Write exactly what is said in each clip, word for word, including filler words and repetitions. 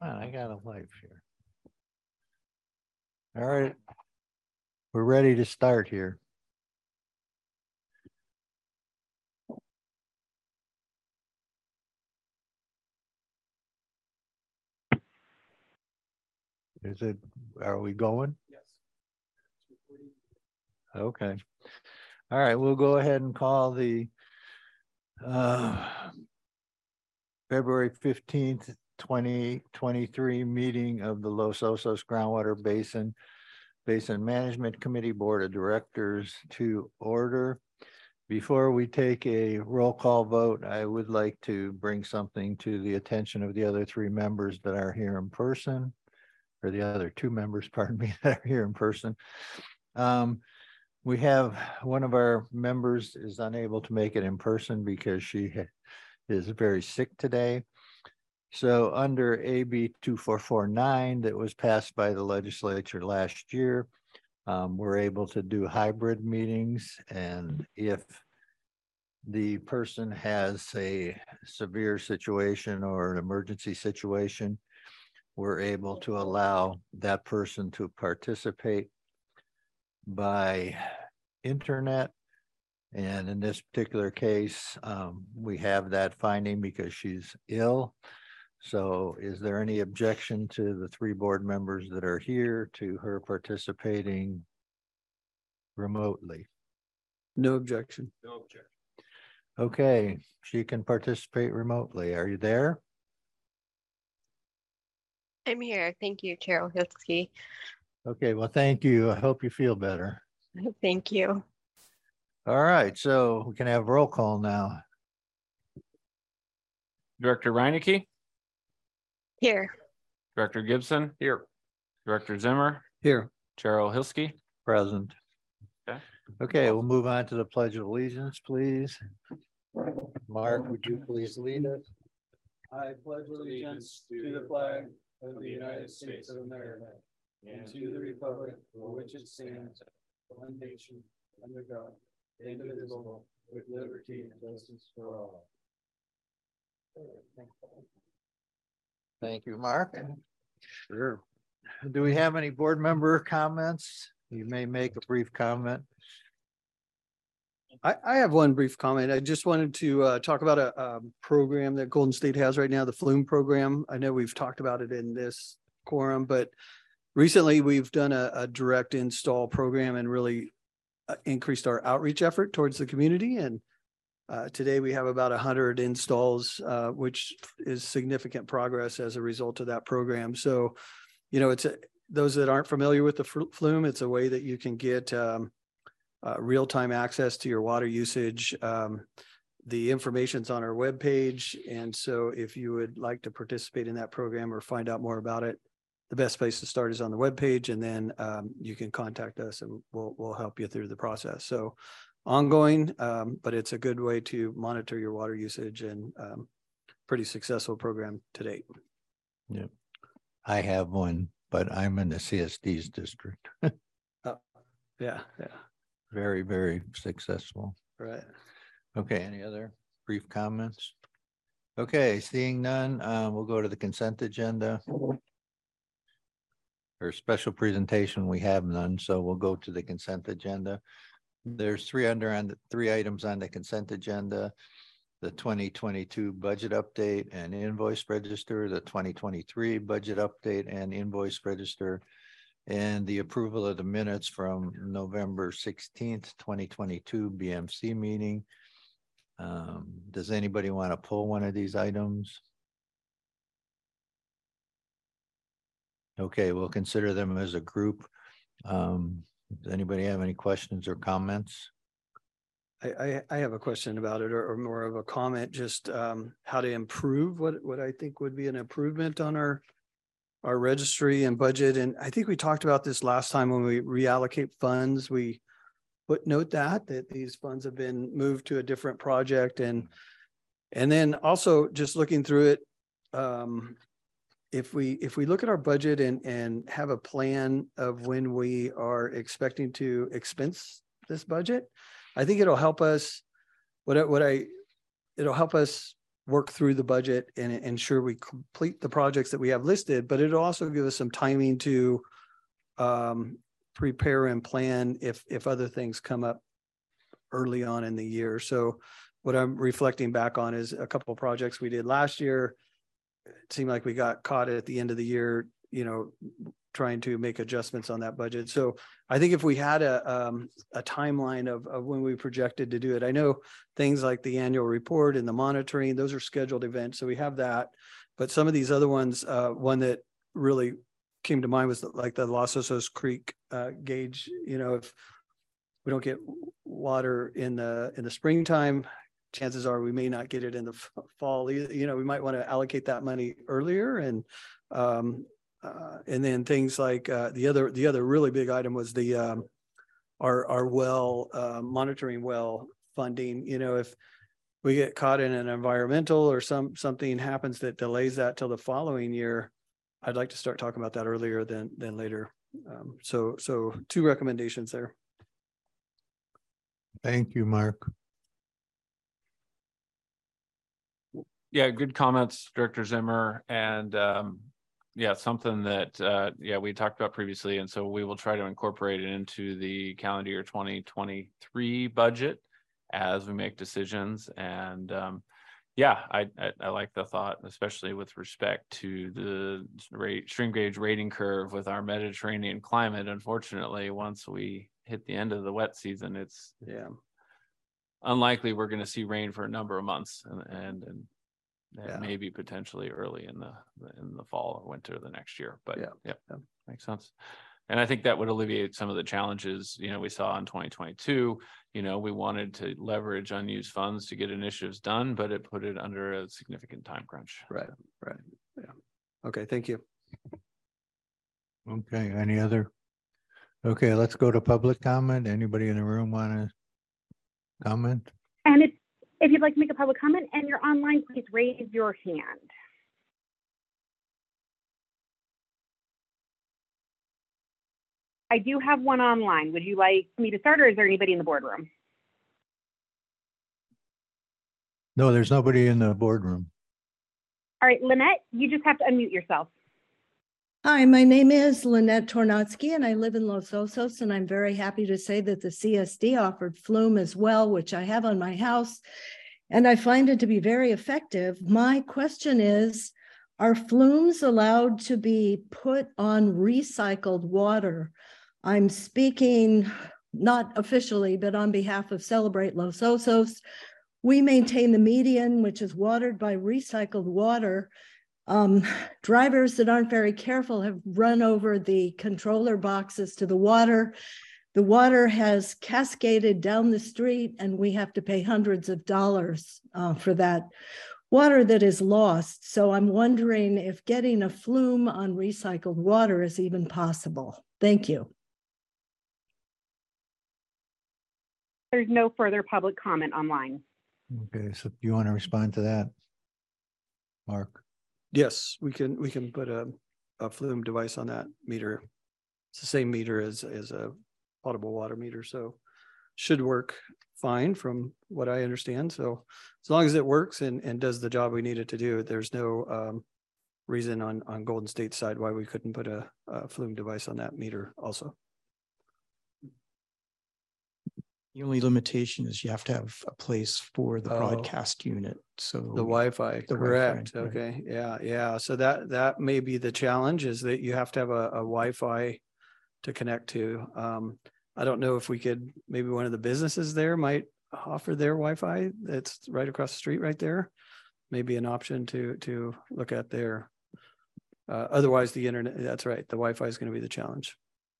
on, I got a life here. All right. We're ready to start here. Is it, are we going? Yes. Okay. All right, we'll go ahead and call the uh, February fifteenth, twenty twenty-three meeting of the Los Osos Groundwater Basin Basin Management Committee Board of Directors to order. Before we take a roll call vote, I would like to bring something to the attention of the other three members that are here in person, or the other two members, pardon me, that are here in person. Um, we have one of our members is unable to make it in person because she is very sick today. So under A B two four four nine that was passed by the legislature last year, um, we're able to do hybrid meetings. And if the person has a severe situation or an emergency situation, we're able to allow that person to participate by internet. And in this particular case, um, we have that finding because she's ill. So is there any objection to the three board members that are here to her participating remotely? No objection. No objection. Okay, she can participate remotely. Are you there? I'm here. Thank you, Carol Hilsky. Okay, well, thank you. I hope you feel better. Thank you. All right, so we can have roll call now. Director Reinecke. Here. Director Gibson. Here. Director Zimmer. Here. Chair Hilsky. Present. Okay. Okay, we'll move on to the Pledge of Allegiance, please. Mark, would you please lead us? I pledge allegiance to the flag of the United States of America and to the republic for which it stands, one nation, under God, indivisible, with liberty and justice for all. Thank you, Mark. Sure. Do we have any board member comments? You may make a brief comment. I, I have one brief comment. I just wanted to uh, talk about a, a program that Golden State has right now, the Flume program. I know we've talked about it in this quorum, but recently we've done a, a direct install program and really uh, increased our outreach effort towards the community. And uh, today we have about one hundred installs, uh, which is significant progress as a result of that program. So, you know, it's a, those that aren't familiar with the Flume, it's a way that you can get um, Uh, real-time access to your water usage. Um, the information's on our webpage. And so if you would like to participate in that program or find out more about it, the best place to start is on the webpage, and then um, you can contact us and we'll, we'll help you through the process. So ongoing, um, but it's a good way to monitor your water usage, and um, pretty successful program to date. Yeah, I have one, but I'm in the C S D's district. oh, yeah, yeah. Very, very successful. Right. Okay, any other brief comments? Okay, seeing none, uh, we'll go to the consent agenda. Or special presentation, we have none, so we'll go to the consent agenda. There's three under on the three items on the consent agenda: the twenty twenty-two budget update and invoice register, the twenty twenty-three budget update and invoice register, and the approval of the minutes from November sixteenth, twenty twenty-two B M C meeting. Um, does anybody want to pull one of these items? Okay, we'll consider them as a group. Um, does anybody have any questions or comments? I, I, I have a question about it, or, or more of a comment, just um, how to improve what, what I think would be an improvement on our our registry and budget. And I think we talked about this last time when we reallocate funds. We footnote that, that these funds have been moved to a different project. And, and then also just looking through it, um, if we, if we look at our budget and, and have a plan of when we are expecting to expense this budget, I think it'll help us, what I, what I, it'll help us work through the budget and ensure we complete the projects that we have listed, but it'll also give us some timing to um, prepare and plan if, if other things come up early on in the year. So what I'm reflecting back on is a couple of projects we did last year. It seemed like we got caught at the end of the year, you know, trying to make adjustments on that budget. So I think if we had a, um, a timeline of, of when we projected to do it, I know things like the annual report and the monitoring, those are scheduled events. So we have that, but some of these other ones, uh, one that really came to mind was like the Los Osos Creek, uh, gauge. You know, if we don't get water in the, in the springtime, chances are we may not get it in the fall. You know, we might want to allocate that money earlier. And, um, uh, and then things like, uh, the other, the other really big item was the, um, our, our well, uh, monitoring well funding. You know, if we get caught in an environmental or some, something happens that delays that till the following year, I'd like to start talking about that earlier than, than later. Um, so, so two recommendations there. Thank you, Mark. Yeah, good comments, Director Zimmer. And um, yeah, something that, uh, yeah, we talked about previously. And so we will try to incorporate it into the calendar year twenty twenty-three budget as we make decisions. And um, yeah, I, I, I like the thought, especially with respect to the rate, stream gauge rating curve with our Mediterranean climate. Unfortunately, once we hit the end of the wet season, it's Yeah. unlikely we're going to see rain for a number of months, and and, and Yeah. maybe potentially early in the in the fall or winter of the next year. But Yeah. yeah, Yeah. makes sense. And I think that would alleviate some of the challenges, you know, we saw in twenty twenty-two. You know, we wanted to leverage unused funds to get initiatives done, but it put it under a significant time crunch. Right. Right. Yeah. Okay. Thank you. Okay, any other? Okay, let's go to public comment. Anybody in the room want to comment? And if, if you'd like to make a public comment and you're online, please raise your hand. I do have one online. Would you like me to start, or is there anybody in the boardroom? No, there's nobody in the boardroom. All right, Lynette, you just have to unmute yourself. Hi, my name is Lynette Tornotsky, and I live in Los Osos, and I'm very happy to say that the C S D offered Flume as well, which I have on my house, and I find it to be very effective. My question is, are flumes allowed to be put on recycled water? I'm speaking not officially, but on behalf of Celebrate Los Osos. We maintain the median, which is watered by recycled water. Um, drivers that aren't very careful have run over the controller boxes to the water. The water has cascaded down the street, and we have to pay hundreds of dollars uh, for that water that is lost. So I'm wondering if getting a flume on recycled water is even possible. Thank you. There's no further public comment online. Okay, so you want to respond to that, Mark? Yes, we can, we can put a, a flume device on that meter. It's the same meter as, as a potable water meter, so should work fine from what I understand. So as long as it works and, and does the job we need it to do, there's no um, reason on, on Golden State's side why we couldn't put a, a flume device on that meter also. The only limitation is you have to have a place for the Oh. broadcast unit. So The Wi-Fi, The correct, Wi-Fi, right. okay, yeah, yeah, so that, that may be the challenge, is that you have to have a, a Wi-Fi to connect to. Um, I don't know if we could, maybe one of the businesses there might offer their Wi-Fi, that's right across the street right there. Maybe an option to, to look at there. Uh, otherwise, the internet, that's right, the Wi-Fi is gonna be the challenge.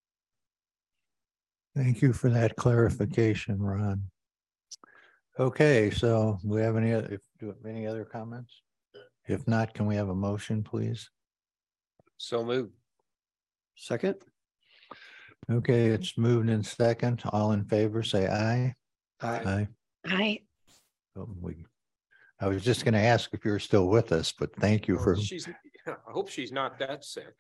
Thank you for that clarification, Ron. Okay, so we have any other, if, do you have any other comments? If not, can we have a motion, please? So moved. Second, Okay, it's moved in second. All in favor, say aye. Aye. Aye. Hi. Oh, we- I was just gonna ask if you're still with us, but thank you for, She's, I hope she's not that sick.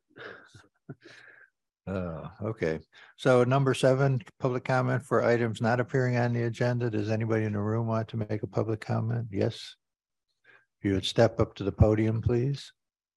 uh, okay. So number seven, public comment for items not appearing on the agenda. Does anybody in the room want to make a public comment? Yes? If you would step up to the podium, please.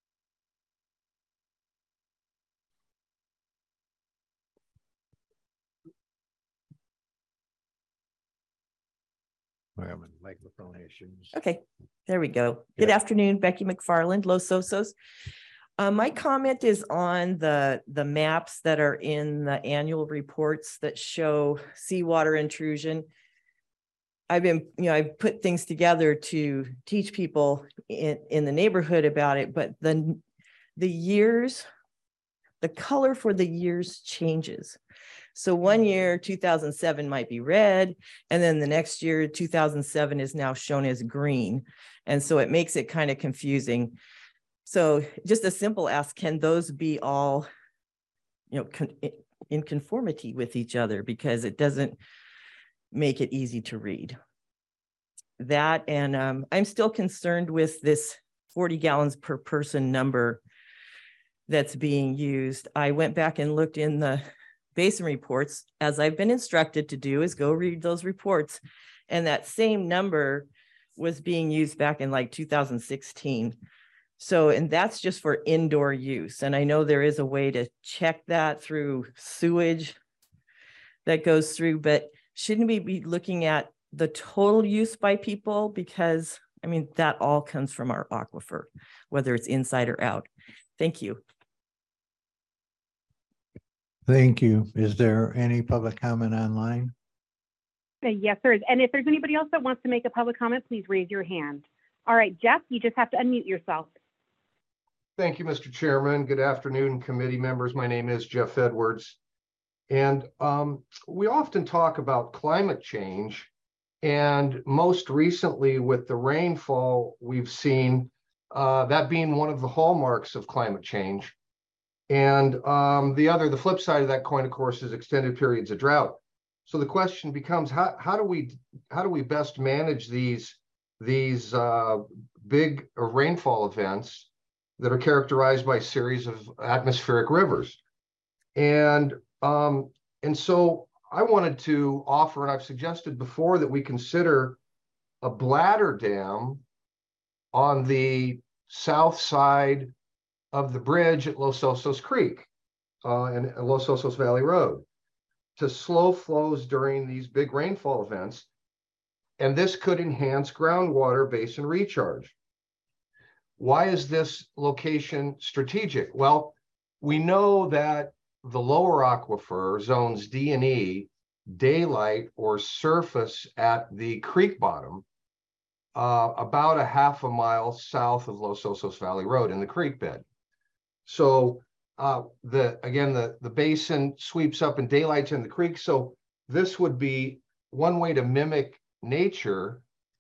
Where are my microphone issues? Okay, there we go. Good Yeah. afternoon, Becky McFarland, Los Osos. Uh, my comment is on the, the maps that are in the annual reports that show seawater intrusion. I've been, you know, I've put things together to teach people in, in the neighborhood about it, but the, the years, the color for the years changes. So one year, two thousand seven might be red, and then the next year, two thousand seven is now shown as green. And so it makes it kind of confusing. So just a simple ask, can those be all, you know, con in conformity with each other? Because it doesn't make it easy to read. That, and um, I'm still concerned with this forty gallons per person number that's being used. I went back and looked in the basin reports, as I've been instructed to do, is go read those reports. And that same number was being used back in like two thousand sixteen. So, and that's just for indoor use. And I know there is a way to check that through sewage that goes through, but shouldn't we be looking at the total use by people? Because I mean, that all comes from our aquifer, whether it's inside or out. Thank you. Thank you. Is there any public comment online? Uh, Yes, there is. And if there's anybody else that wants to make a public comment, please raise your hand. All right, Jeff, you just have to unmute yourself. Thank you, Mister Chairman. Good afternoon, committee members. My name is Jeff Edwards. And um, we often talk about climate change. And most recently with the rainfall, we've seen uh, that being one of the hallmarks of climate change. And um, the other, the flip side of that coin, of course, is extended periods of drought. So the question becomes, how, how do we how do we best manage these, these uh, big rainfall events that are characterized by a series of atmospheric rivers? And um, and so I wanted to offer, and I've suggested before, that we consider a bladder dam on the south side of the bridge at Los Osos Creek uh, and Los Osos Valley Road to slow flows during these big rainfall events. And this could enhance groundwater basin recharge. Why is this location strategic? Well, we know that the lower aquifer, zones D and E, daylight or surface at the creek bottom, uh, about a half a mile south of Los Osos Valley Road in the creek bed. So uh, the again, the, the basin sweeps up and daylight's in the creek. So this would be one way to mimic nature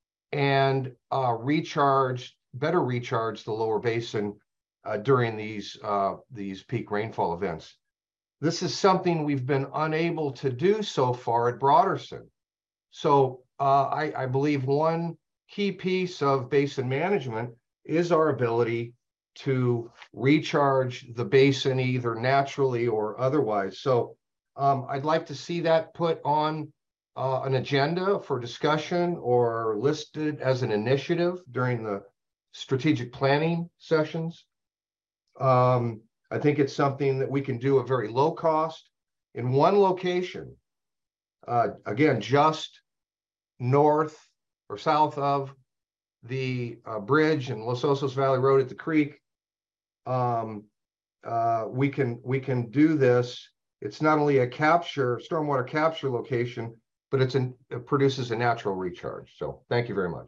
and uh, recharge, better recharge the lower basin uh, during these, uh, these peak rainfall events. This is something we've been unable to do so far at Broderson. So uh, I, I believe one key piece of basin management is our ability to recharge the basin either naturally or otherwise. So um, I'd like to see that put on uh, an agenda for discussion or listed as an initiative during the strategic planning sessions. Um, I think it's something that we can do at very low cost in one location. Uh, again, just north or south of the uh, bridge and Los Osos Valley Road at the creek. Um, uh, we can we can do this. It's not only a capture, stormwater capture location, but it's an, it produces a natural recharge. So thank you very much.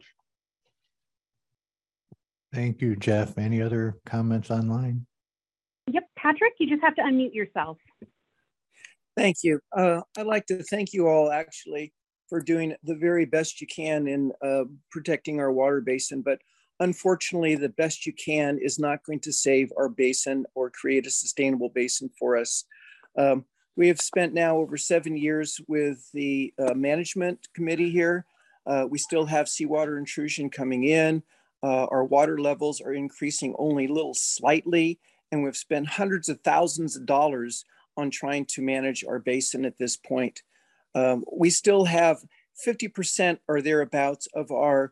Thank you, Jeff. Any other comments online? Yep, Patrick, you just have to unmute yourself. Thank you. Uh, I'd like to thank you all actually for doing the very best you can in uh, protecting our water basin, but unfortunately, the best you can is not going to save our basin or create a sustainable basin for us. Um, we have spent now over seven years with the uh, management committee here. Uh, we still have seawater intrusion coming in. Uh, our water levels are increasing only a little slightly, and we've spent hundreds of thousands of dollars on trying to manage our basin at this point. Um, we still have fifty percent or thereabouts of our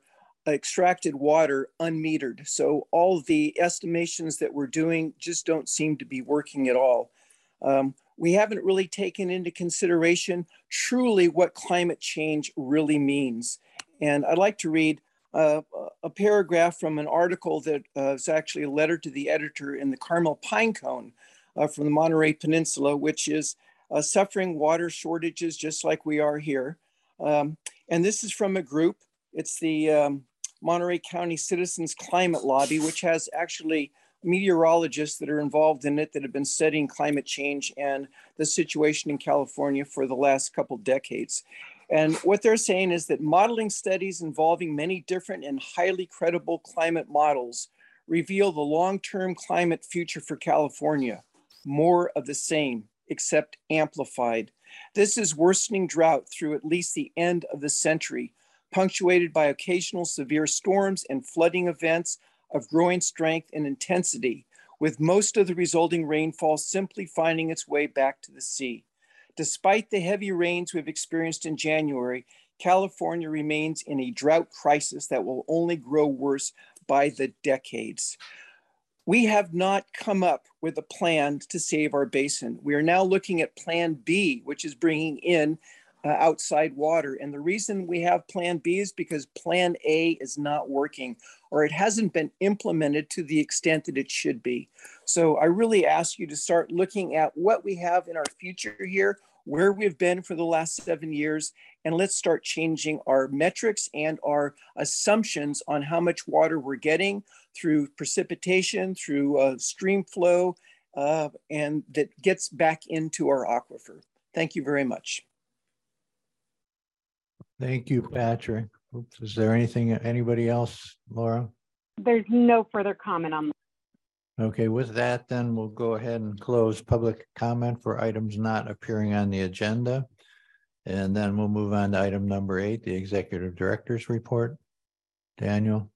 extracted water unmetered. So all the estimations that we're doing just don't seem to be working at all. Um, we haven't really taken into consideration truly what climate change really means. And I'd like to read uh, a paragraph from an article that uh, is actually a letter to the editor in the Carmel Pinecone uh, from the Monterey Peninsula, which is uh, suffering water shortages just like we are here. Um, and this is from a group. It's the um, Monterey County Citizens Climate Lobby, which has actually meteorologists that are involved in it that have been studying climate change and the situation in California for the last couple decades. And what they're saying is that modeling studies involving many different and highly credible climate models reveal the long-term climate future for California. More of the same, except amplified. This is worsening drought through at least the end of the century, punctuated by occasional severe storms and flooding events of growing strength and intensity, with most of the resulting rainfall simply finding its way back to the sea. Despite the heavy rains we've experienced in January, California remains in a drought crisis that will only grow worse by the decades. We have not come up with a plan to save our basin. We are now looking at Plan B, which is bringing in uh, outside water. And the reason we have Plan B is because Plan A is not working, or it hasn't been implemented to the extent that it should be. So I really ask you to start looking at what we have in our future here, where we've been for the last seven years, and let's start changing our metrics and our assumptions on how much water we're getting through precipitation, through uh, stream flow, uh, and that gets back into our aquifer. Thank you very much. Thank you, Patrick. Oops, is there anything, anybody else, Laura? There's no further comment on that. Okay, with that, then we'll go ahead and close public comment for items not appearing on the agenda. And then we'll move on to item number eight, the executive director's report. Daniel.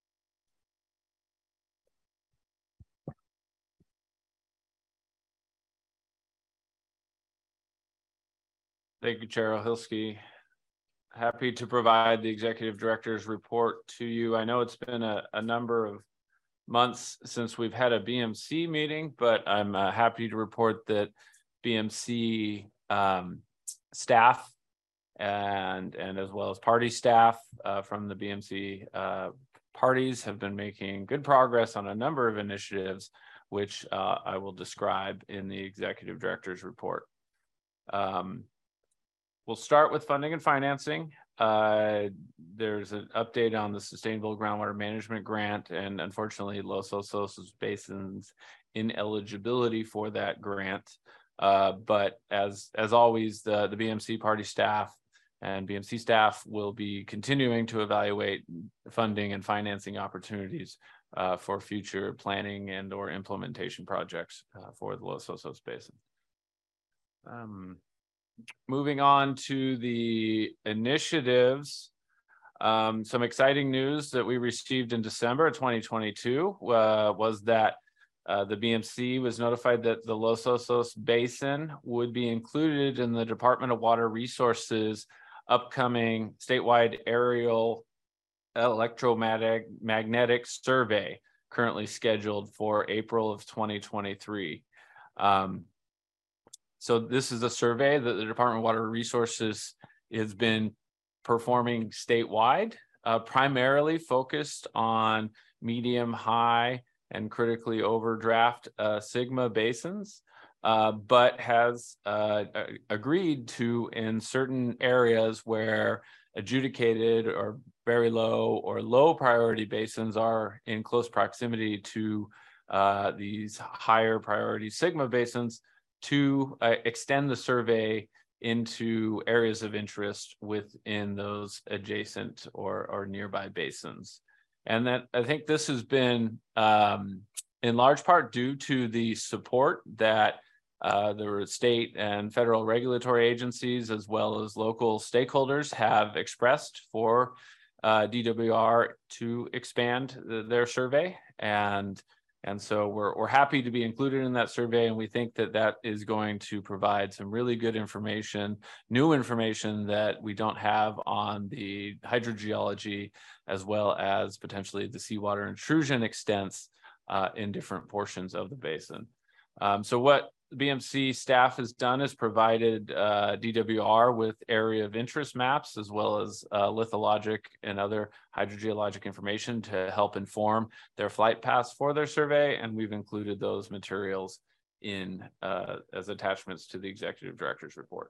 Thank you, Chair Ohilski. Happy to provide the executive director's report to you. I know it's been a, a number of months since we've had a B M C meeting, but I'm uh, happy to report that B M C um, staff and, and as well as party staff uh, from the B M C uh, parties have been making good progress on a number of initiatives, which uh, I will describe in the executive director's report. Um, We'll start with funding and financing. Uh, there's an update on the Sustainable Groundwater Management Grant, and unfortunately, Los Osos Basin's ineligibility for that grant. Uh, but as as always, the, the B M C party staff and B M C staff will be continuing to evaluate funding and financing opportunities uh, for future planning and or implementation projects uh, for the Los Osos Basin. Um, Moving on to the initiatives, um, some exciting news that we received in December of twenty twenty-two uh, was that uh, the B M C was notified that the Los Osos Basin would be included in the Department of Water Resources upcoming statewide aerial electromagnetic magnetic survey, currently scheduled for April of twenty twenty-three. Um, So this is a survey that the Department of Water Resources has been performing statewide, uh, primarily focused on medium, high, and critically overdraft uh, Sigma basins, uh, but has uh, agreed to, in certain areas where adjudicated or very low or low priority basins are in close proximity to uh, these higher priority Sigma basins, to uh, extend the survey into areas of interest within those adjacent or, or nearby basins. And that I think this has been um, in large part due to the support that uh, the state and federal regulatory agencies, as well as local stakeholders, have expressed for uh, D W R to expand the, their survey. And And so we're, we're happy to be included in that survey, and we think that that is going to provide some really good information, new information that we don't have on the hydrogeology, as well as potentially the seawater intrusion extents uh, in different portions of the basin. Um, so what the B M C staff has done is provided uh, D W R with area of interest maps, as well as uh, lithologic and other hydrogeologic information to help inform their flight paths for their survey. And we've included those materials in uh, as attachments to the executive director's report.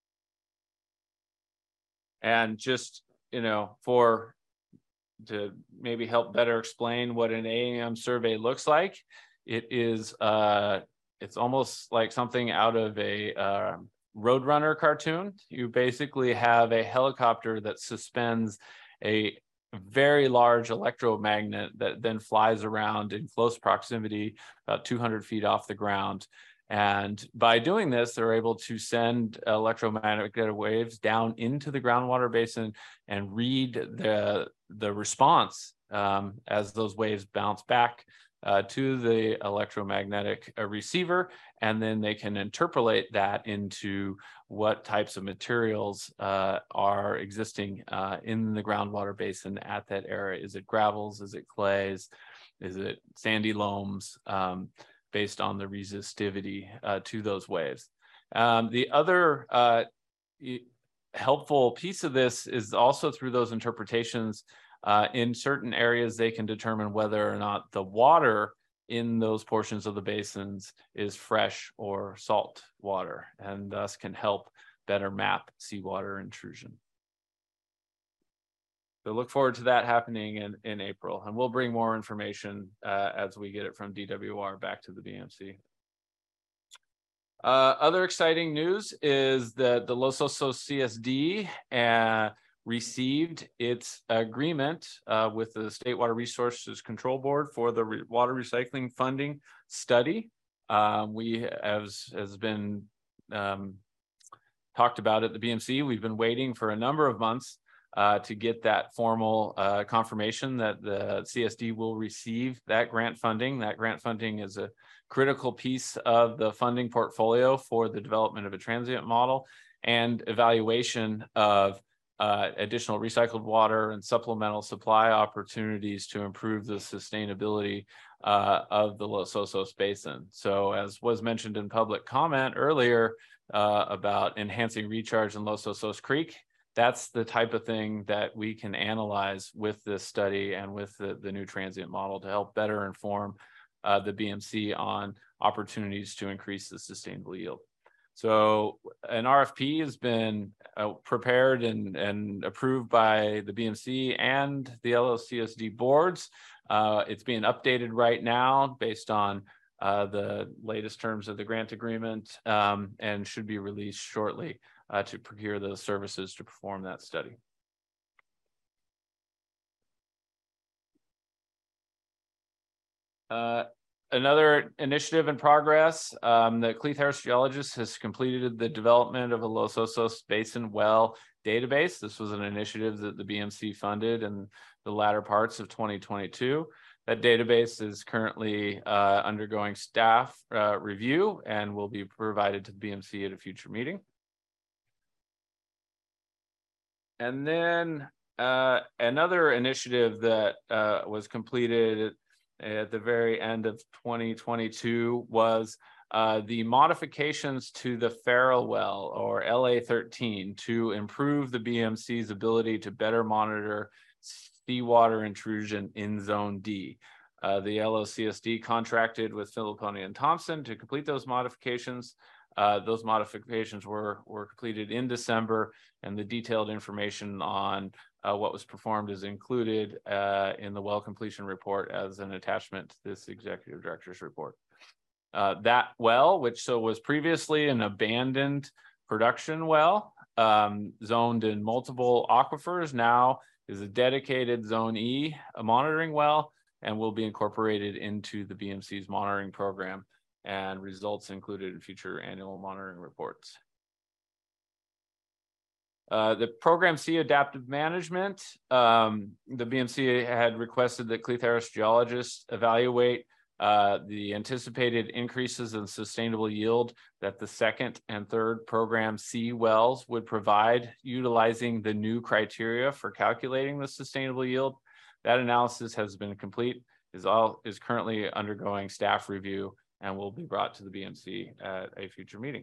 And just, you know, for to maybe help better explain what an A A M survey looks like, it is uh, it's almost like something out of a uh, Roadrunner cartoon. You basically have a helicopter that suspends a very large electromagnet that then flies around in close proximity, about two hundred feet off the ground. And by doing this, they're able to send electromagnetic waves down into the groundwater basin and read the, the response um, as those waves bounce back Uh, to the electromagnetic uh, receiver, and then they can interpolate that into what types of materials uh, are existing uh, in the groundwater basin at that area. Is it gravels? Is it clays? Is it sandy loams? Um, based on the resistivity uh, to those waves. Um, the other uh, helpful piece of this is also through those interpretations. Uh, in certain areas, they can determine whether or not the water in those portions of the basins is fresh or salt water, and thus can help better map seawater intrusion. So look forward to that happening in, in April, and we'll bring more information uh, as we get it from D W R back to the B M C. Uh, other exciting news is that the Los Osos C S D uh, received its agreement uh, with the State Water Resources Control Board for the re water recycling funding study. Um, we, as has been um, talked about at the B M C, we've been waiting for a number of months uh, to get that formal uh, confirmation that the C S D will receive that grant funding. That grant funding is a critical piece of the funding portfolio for the development of a transient model and evaluation of Uh, additional recycled water and supplemental supply opportunities to improve the sustainability uh, of the Los Osos Basin. So as was mentioned in public comment earlier uh, about enhancing recharge in Los Osos Creek, that's the type of thing that we can analyze with this study and with the, the new transient model to help better inform uh, the B M C on opportunities to increase the sustainable yield. So an R F P has been uh, prepared and, and approved by the B M C and the L O C S D boards. Uh, it's being updated right now based on uh, the latest terms of the grant agreement um, and should be released shortly uh, to procure those services to perform that study. Uh, Another initiative in progress, um, the Cleeth Harris Geologist has completed the development of a Los Osos Basin well database. This was an initiative that the B M C funded in the latter parts of twenty twenty-two. That database is currently uh, undergoing staff uh, review and will be provided to the B M C at a future meeting. And then uh, another initiative that uh, was completed at the very end of twenty twenty-two was uh, the modifications to the Farrell well, or L A thirteen, to improve the B M C's ability to better monitor seawater intrusion in Zone D. Uh, the L O C S D contracted with Filiponi and Thompson to complete those modifications. Uh, those modifications were, were completed in December, and the detailed information on uh, what was performed is included uh, in the well completion report as an attachment to this executive director's report. Uh, that well, which so was previously an abandoned production well, um, zoned in multiple aquifers, now is a dedicated Zone E a monitoring well, and will be incorporated into the B M C's monitoring program, and results included in future annual monitoring reports. Uh, the Program C adaptive management, um, the B M C had requested that Cleeth Harris geologists evaluate uh, the anticipated increases in sustainable yield that the second and third program C wells would provide utilizing the new criteria for calculating the sustainable yield. That analysis has been complete, is all is currently undergoing staff review, and will be brought to the B M C at a future meeting.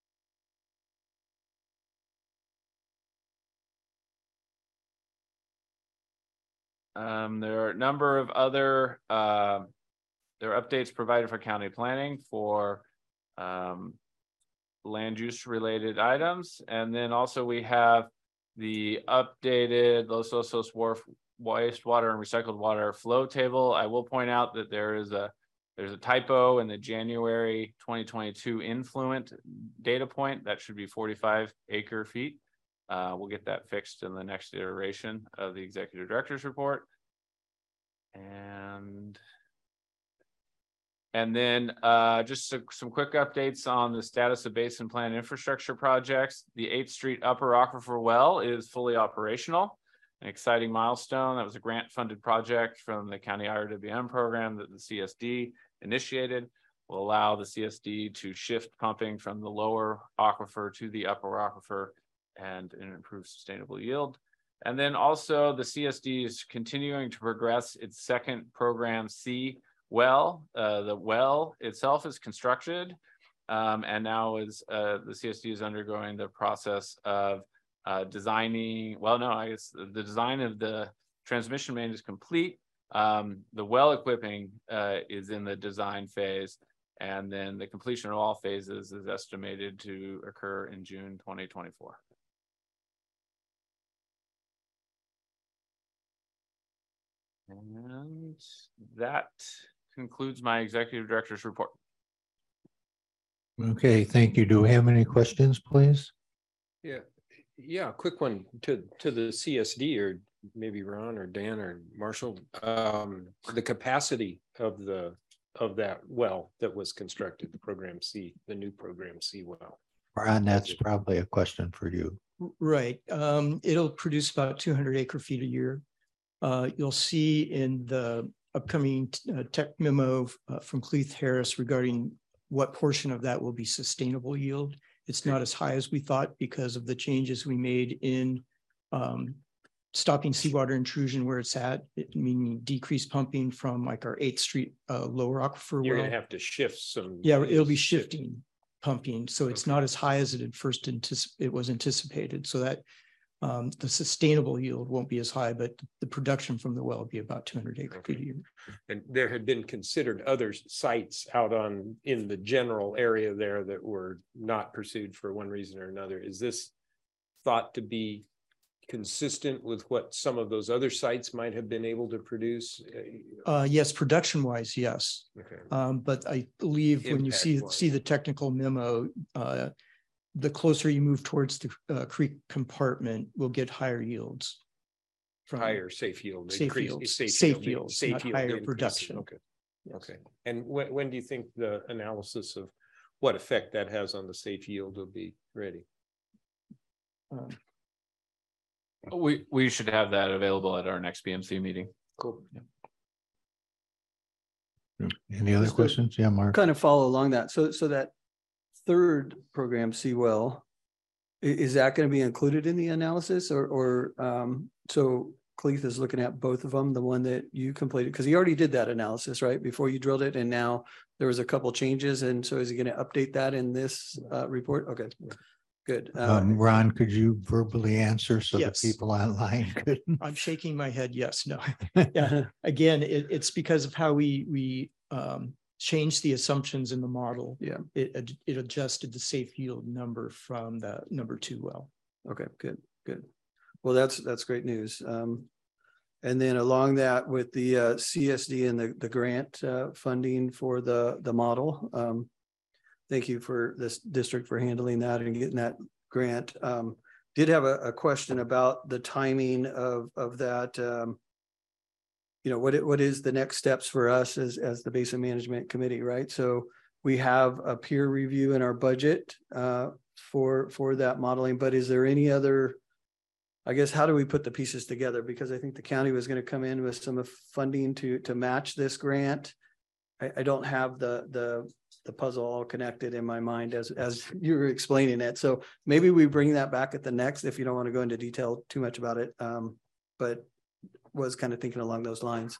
Um, there are a number of other uh, there are updates provided for county planning for um, land use related items. And then also we have the updated Los Osos Wharf wastewater and recycled water flow table. I will point out that there is a there's a typo in the January twenty twenty-two influent data point. That should be forty-five acre feet. Uh, we'll get that fixed in the next iteration of the executive director's report. And And then uh, just some, some quick updates on the status of basin plan infrastructure projects. The eighth Street Upper Aquifer Well is fully operational. An exciting milestone. That was a grant funded project from the County I R W M program that the C S D initiated. Will allow the C S D to shift pumping from the lower aquifer to the upper aquifer and improve sustainable yield. And then also the C S D is continuing to progress its second program C well. Uh, the well itself is constructed um, and now is uh, the C S D is undergoing the process of uh, designing, well, no, I guess the, the design of the transmission main is complete. Um, the well equipping uh, is in the design phase, and then the completion of all phases is estimated to occur in June twenty twenty-four. And that concludes my executive director's report. Okay, thank you. Do we have any questions, please? Yeah, yeah, quick one to, to the C S D, or maybe Ron or Dan or Marshall. Um, the capacity of the of that well that was constructed, the program C, the new program C well. Ron, that's probably a question for you. Right. Um, it'll produce about two hundred acre feet a year. Uh, you'll see in the upcoming uh, tech memo uh, from Cleith Harris regarding what portion of that will be sustainable yield. It's not as high as we thought because of the changes we made in um, stopping seawater intrusion where it's at, it, meaning decreased pumping from like our eighth Street uh, lower aquifer. You're well. gonna have to shift some. Yeah, it'll be shifting pumping. So it's Okay. not as high as it had first anticip it was anticipated. So that um, the sustainable yield won't be as high, but the production from the well will be about two hundred acre Okay. feet a year. And there had been considered other sites out on, in the general area there that were not pursued for one reason or another. Is this thought to be consistent with what some of those other sites might have been able to produce? Uh, yes, production wise, yes. Okay. Um, but I believe when you see, Impact-wise. see the technical memo, uh, the closer you move towards the uh, creek compartment, will get higher yields. from- Higher safe yield. Safe increase- yields, safe safe yield, yields, safe not yield higher increases. production. Okay, Yes. okay. And when, when do you think the analysis of what effect that has on the safe yield will be ready? Um, We we should have that available at our next B M C meeting. Cool. Any other Just a- questions? Yeah, Mark. Kind of follow along that. So, so that third program, C well, i- is that going to be included in the analysis or, or, um, so Cleith is looking at both of them, the one that you completed, because he already did that analysis, right? Before you drilled it, and now there was a couple changes. And so is he going to update that in this, uh, report? Okay, good. Uh, Um, Ron, could you verbally answer so the Yes. people online could? I'm shaking my head. Yes, no. Yeah, again, it, it's because of how we, we, um, changed the assumptions in the model. Yeah. It, ad- it adjusted the safe yield number from the number two well. Okay, good, good. Well, that's, that's great news. Um, and then along that with the, uh, C S D and the, the grant, uh, funding for the, the model, um, thank you for this district for handling that and getting that grant. Um, did have a, a question about the timing of, of that. Um, you know, what, it- what is the next steps for us as, as the Basin Management Committee, right? So we have a peer review in our budget, uh, for, for that modeling, but is there any other, I guess, how do we put the pieces together? Because I think the county was going to come in with some of funding to, to match this grant. I, I don't have the, the, the puzzle all connected in my mind as, as you were explaining it. So maybe we bring that back at the next, if you don't want to go into detail too much about it. Um, but was kind of thinking along those lines.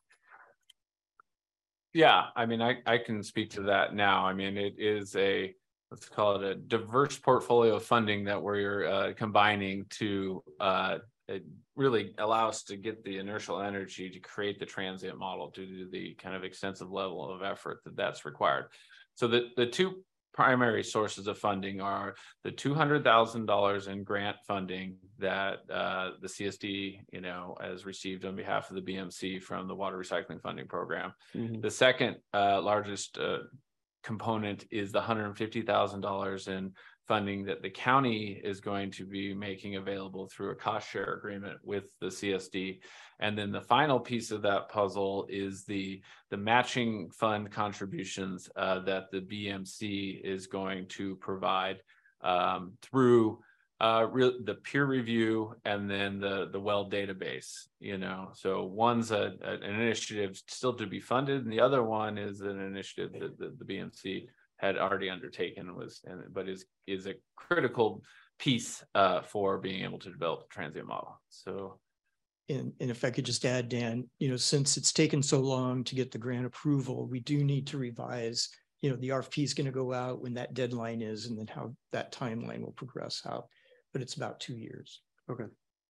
Yeah, I mean, I, I can speak to that now. I mean, it is a, let's call it a diverse portfolio of funding that we're uh, combining to uh, it really allow us to get the inertial energy to create the transient model due to the kind of extensive level of effort that that's required. So the, the two primary sources of funding are the two hundred thousand dollars in grant funding that uh, the C S D, you know, has received on behalf of the B M C from the Water Recycling Funding Program. Mm-hmm. The second uh, largest uh, component is the one hundred fifty thousand dollars in funding that the county is going to be making available through a cost share agreement with the C S D. And then the final piece of that puzzle is the, the matching fund contributions uh, that the B M C is going to provide um, through uh, re- the peer review and then the, the well database, you know. So one's a, a, an initiative still to be funded, and the other one is an initiative that the, the B M C had already undertaken, was and but is is a critical piece uh, for being able to develop the transient model. So, and, and if I could just add, Dan, you know, since it's taken so long to get the grant approval, we do need to revise. You know, the R F P is going to go out when that deadline is, and then how that timeline will progress out. But it's about two years. Okay.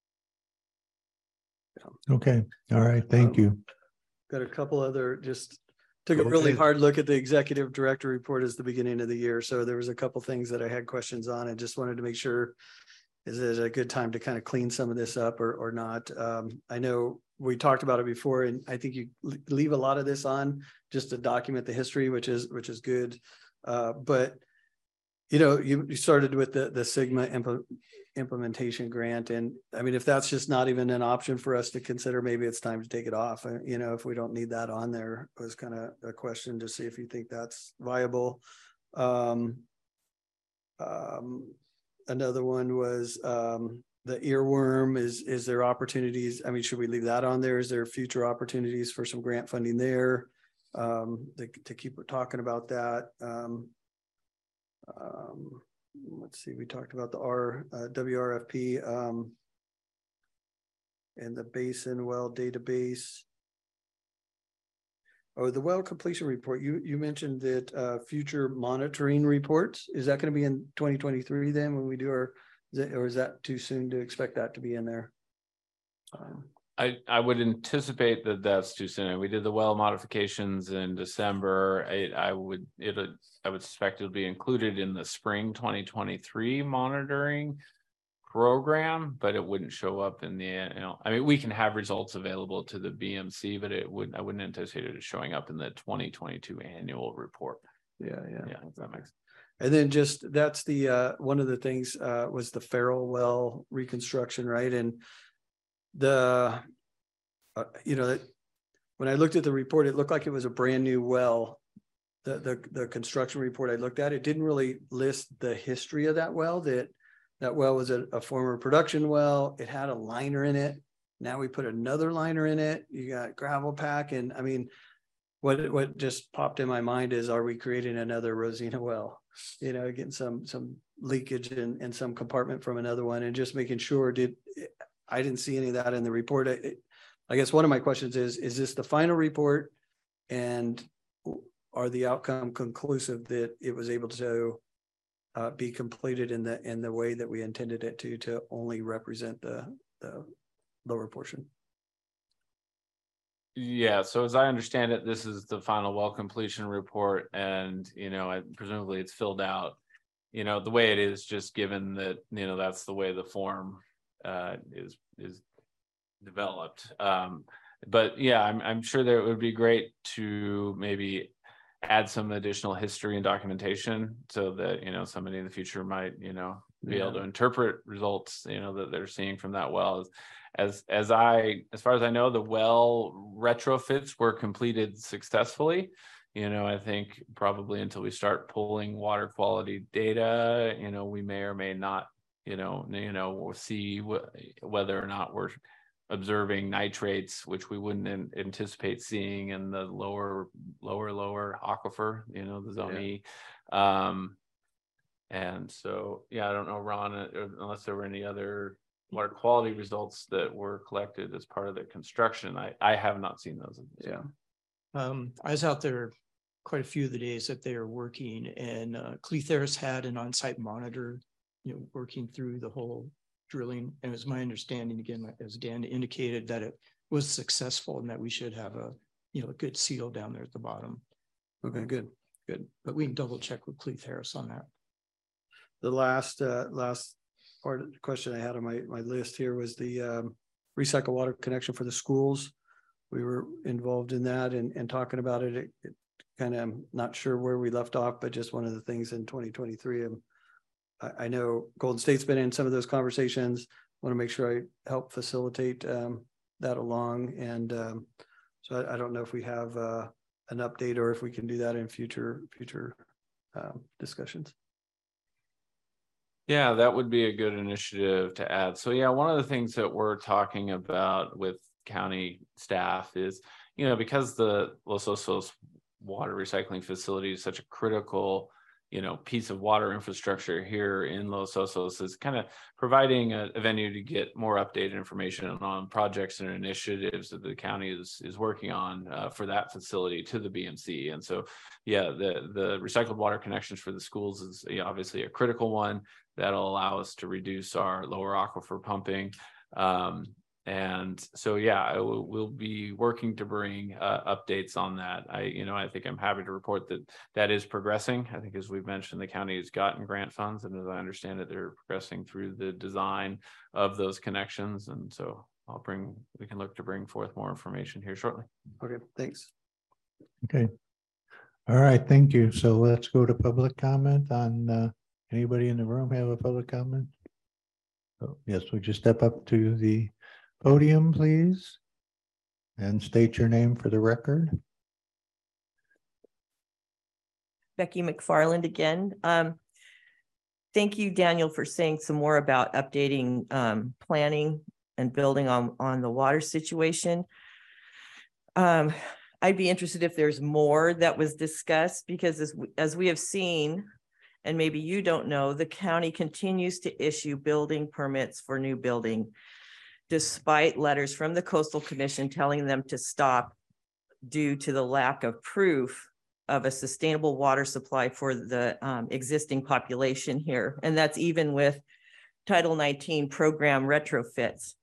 Okay. All right. Thank um, you. Got a couple other just. Took a really hard look at the executive director report as the beginning of the year. So there was a couple things that I had questions on and just wanted to make sure, is it a good time to kind of clean some of this up or, or not? Um, I know we talked about it before, and I think you leave a lot of this on just to document the history, which is, which is good. Uh, but, you know, you, you started with the, the Sigma impl- implementation grant. And I mean, if that's just not even an option for us to consider, maybe it's time to take it off. Uh, you know, if we don't need that on there, was kind of a question to see if you think that's viable. Um, um, another one was um, the earworm. Is, is there opportunities? I mean, should we leave that on there? Is there future opportunities for some grant funding there? Um, to, to keep talking about that. Um, um, let's see, we talked about the R uh, W R F P um, and the basin well database. Oh, the well completion report. You you mentioned that uh, future monitoring reports. Is that going to be in twenty twenty-three then when we do our, is it, or is that too soon to expect that to be in there? Um, I, I would anticipate that that's too soon. We did the well modifications in December. I, I would it I would suspect it'll be included in the spring twenty twenty-three monitoring program, but it wouldn't show up in the, you know, I mean, we can have results available to the B M C, but it would I wouldn't anticipate it showing up in the twenty twenty-two annual report. Yeah, yeah, yeah. If that makes sense. And then just that's the uh, one of the things uh, was the Farrell well reconstruction, right? And the uh, you know, when I looked at the report, it looked like it was a brand new well. The, the the construction report I looked at, it didn't really list the history of that well. That that well was a, a former production well. It had a liner in it. Now we put another liner in it. You got gravel pack, and I mean, what what just popped in my mind is, are we creating another Rosina well? You know, getting some some leakage in, in some compartment from another one, and just making sure. Did I didn't see any of that in the report. I, I guess one of my questions is: is this the final report, and are the outcome conclusive that it was able to uh, be completed in the in the way that we intended it to, to only represent the the lower portion? Yeah, so as I understand it, this is the final well completion report, and you know, I, presumably it's filled out, you know, the way it is, just given that, you know, that's the way the form uh, is is developed. Um, but yeah, I'm I'm sure that it would be great to maybe add some additional history and documentation so that, you know, somebody in the future might, you know, be yeah. able to interpret results, you know, that they're seeing from that well. As as I as far as I know, the well retrofits were completed successfully. You know, I think probably until we start pulling water quality data, you know, we may or may not, you know, you know, we'll see wh- whether or not we're observing nitrates, which we wouldn't an- anticipate seeing in the lower, lower, lower aquifer, you know, the zone E. Um, and so, yeah, I don't know, Ron, uh, unless there were any other water quality results that were collected as part of the construction. I, I have not seen those. Yeah. Um, I was out there quite a few of the days that they are working, and uh, Cleatheris had an on-site monitor, you know, working through the whole drilling. And it was my understanding, again, as Dan indicated, that it was successful and that we should have a, you know, a good seal down there at the bottom. Okay, good, good. But we can double check with Cleatheris on that. The last, uh, last part of the question I had on my, my list here was the, um, recycle water connection for the schools. We were involved in that and, and talking about it. It, it kind of, I'm not sure where we left off, but just one of the things in twenty twenty-three. Um, I, I know Golden State's been in some of those conversations. Want to make sure I help facilitate, um, that along. And, um, so I, I don't know if we have, uh, an update or if we can do that in future, future, um, discussions. Yeah, that would be a good initiative to add. So yeah, one of the things that we're talking about with county staff is, you know, because the Los Osos water recycling facility is such a critical, you know, piece of water infrastructure here in Los Osos, is kind of providing a, a venue to get more updated information on projects and initiatives that the county is is working on uh, for that facility to the B M C. And so, yeah, the the recycled water connections for the schools is, you know, obviously a critical one that'll allow us to reduce our lower aquifer pumping. Um, And so, yeah, I will, we'll be working to bring uh, updates on that. I, you know, I think I'm happy to report that that is progressing. I think, as we've mentioned, the county has gotten grant funds, and as I understand it, they're progressing through the design of those connections. And so I'll bring, we can look to bring forth more information here shortly. Okay, thanks. Okay. All right, thank you. So let's go to public comment on, uh, anybody in the room have a public comment? Oh, yes, would you step up to the podium, please, and state your name for the record? Becky McFarland again. Um, thank you, Daniel, for saying some more about updating um, planning and building on, on the water situation. Um, I'd be interested if there's more that was discussed, because as we, as we have seen, and maybe you don't know, the county continues to issue building permits for new building, despite letters from the Coastal Commission telling them to stop due to the lack of proof of a sustainable water supply for the um, existing population here. And that's even with Title nineteen program retrofits.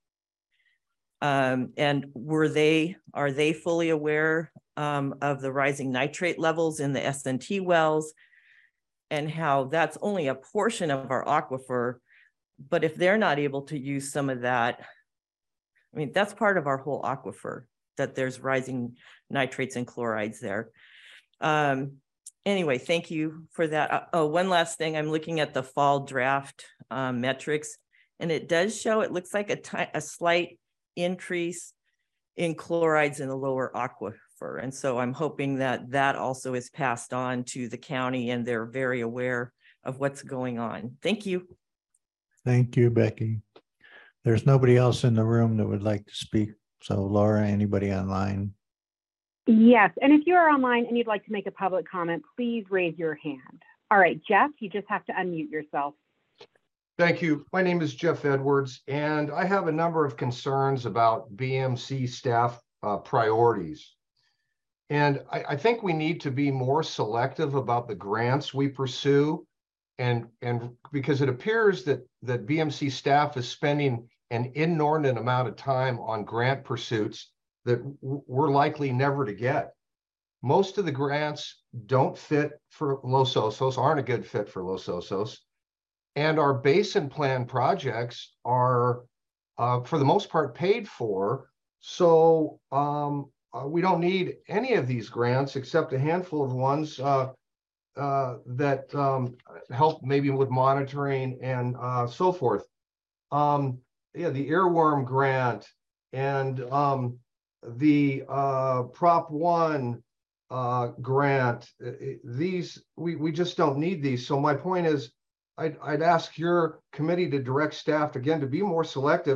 Um, and were they, are they fully aware um, of the rising nitrate levels in the S N T wells, and how that's only a portion of our aquifer? But if they're not able to use some of that, I mean, that's part of our whole aquifer, that there's rising nitrates and chlorides there. Um, anyway, thank you for that. Uh, oh, one last thing, I'm looking at the fall draft um, metrics, and it does show, it looks like a, a slight increase in chlorides in the lower aquifer. And so I'm hoping that that also is passed on to the county, and they're very aware of what's going on. Thank you. Thank you, Becky. There's nobody else in the room that would like to speak. So Laura, anybody online? Yes, and if you are online and you'd like to make a public comment, please raise your hand. All right, Jeff, you just have to unmute yourself. Thank you. My name is Jeff Edwards, and I have a number of concerns about B M C staff uh, priorities. And I, I think we need to be more selective about the grants we pursue. And, and because it appears that, that B M C staff is spending an inordinate amount of time on grant pursuits that we're likely never to get. Most of the grants don't fit for Los Osos, aren't a good fit for Los Osos. And our basin plan projects are, uh, for the most part, paid for. So um, uh, we don't need any of these grants except a handful of ones uh, uh, that um, help maybe with monitoring and uh, so forth. Um, yeah, the earworm grant and um, the uh, Prop one uh, grant, these, we, we just don't need these. So my point is, I'd, I'd ask your committee to direct staff again to be more selective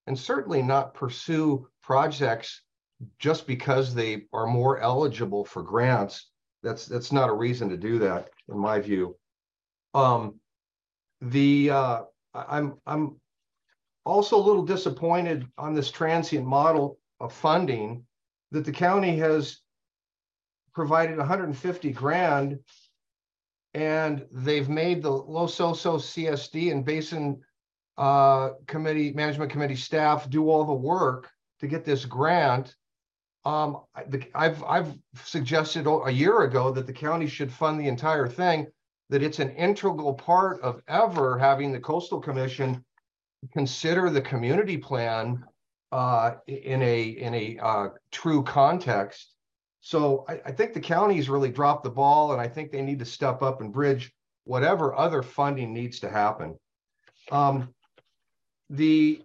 and certainly not pursue projects just because they are more eligible for grants. That's that's not a reason to do that, in my view. Um, the uh, I'm I'm also a little disappointed on this transient model of funding that the county has provided one hundred fifty grand, and they've made the Los Osos C S D and Basin uh, Committee, Management Committee staff do all the work to get this grant. Um, I- the, I've I've suggested a year ago that the county should fund the entire thing, that it's an integral part of ever having the Coastal Commission consider the community plan uh, in a in a uh, true context. So I, I think the county's really dropped the ball, and I think they need to step up and bridge whatever other funding needs to happen. Um, the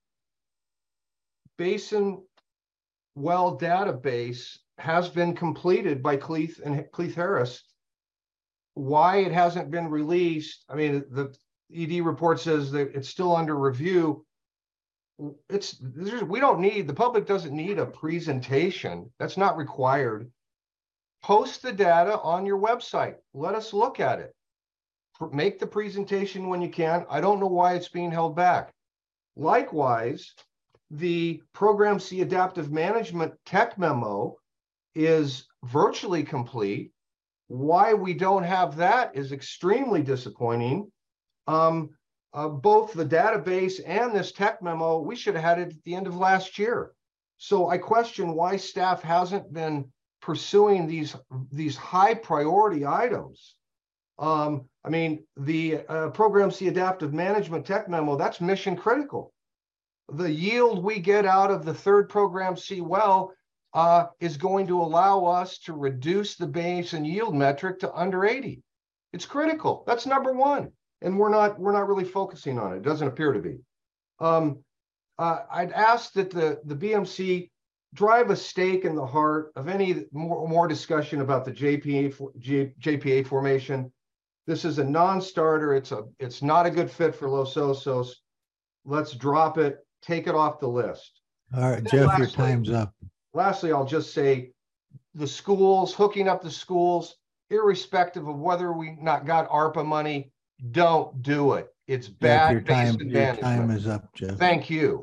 Basin Well database has been completed by Cleith and Cleith Harris. Why it hasn't been released? I mean, the E D report says that it's still under review. It's there's, we don't need, the public doesn't need a presentation. That's not required. Post the data on your website. Let us look at it. Make the presentation when you can. I don't know why it's being held back. Likewise, the Program C Adaptive Management Tech Memo is virtually complete. Why we don't have that is extremely disappointing. Um, uh, both the database and this tech memo, we should have had it at the end of last year. So I question why staff hasn't been pursuing these, these high priority items. Um, I mean, the uh, Program C Adaptive Management Tech Memo, that's mission critical. The yield we get out of the third Program C well uh, is going to allow us to reduce the basin yield metric to under eighty. It's critical. That's number one. And we're not we're not really focusing on it. It doesn't appear to be. Um, uh, I'd ask that the, the B M C drive a stake in the heart of any more, more discussion about the J P A, J, JPA formation. This is a non-starter. It's a it's not a good fit for Los Osos. Let's drop it. Take it off the list. All right, And Jeff, lastly, your time's up. Lastly, I'll just say the schools, hooking up the schools, irrespective of whether we not got ARPA money, don't do it. It's Jeff, bad your time, basin your time management. is up, Jeff. Thank you.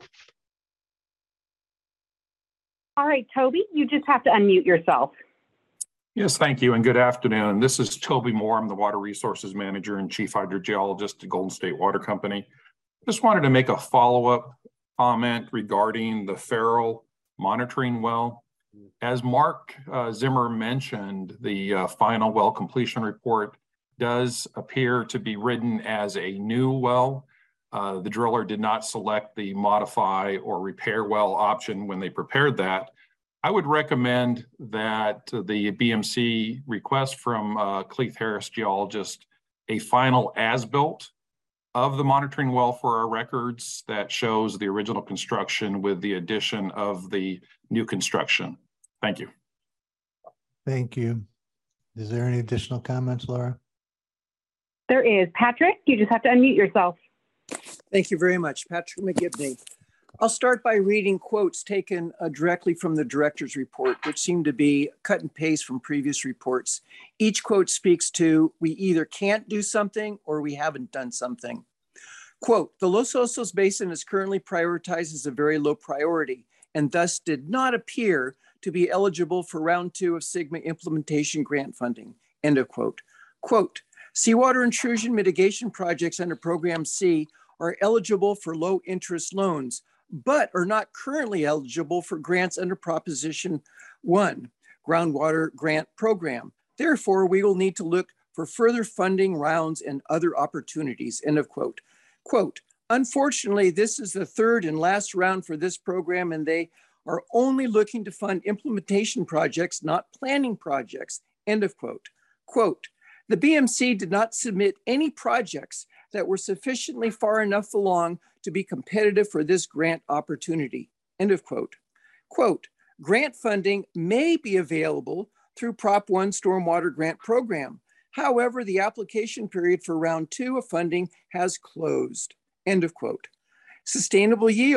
All right, Toby, you just have to unmute yourself. Yes, thank you, and good afternoon. This is Toby Moore. I'm the Water Resources Manager and Chief Hydrogeologist at Golden State Water Company. Just wanted to make a follow-up comment regarding the Farrell monitoring well. As Mark uh, Zimmer mentioned, the uh, final well completion report does appear to be written as a new well. Uh, the driller did not select the modify or repair well option when they prepared that. I would recommend that the B M C request from uh, Cleith Harris geologist a final as-built of the monitoring well for our records that shows the original construction with the addition of the new construction. Thank you. Thank you. Is there any additional comments, Laura? There is. Patrick, you just have to unmute yourself. Thank you very much, Patrick McGibney. I'll start by reading quotes taken uh, directly from the director's report, which seem to be cut and paste from previous reports. Each quote speaks to, we either can't do something or we haven't done something. Quote, the Los Osos Basin is currently prioritized as a very low priority and thus did not appear to be eligible for round two of SGMA implementation grant funding, end of quote. Quote, seawater intrusion mitigation projects under Program C are eligible for low interest loans, but are not currently eligible for grants under Proposition one, Groundwater Grant Program. Therefore, we will need to look for further funding rounds and other opportunities, end of quote. Quote, unfortunately, this is the third and last round for this program, and they are only looking to fund implementation projects, not planning projects, end of quote. Quote, the B M C did not submit any projects that were sufficiently far enough along to be competitive for this grant opportunity, end of quote. Quote, grant funding may be available through Prop one Stormwater Grant Program. However, the application period for round two of funding has closed, end of quote. Sustainable yield,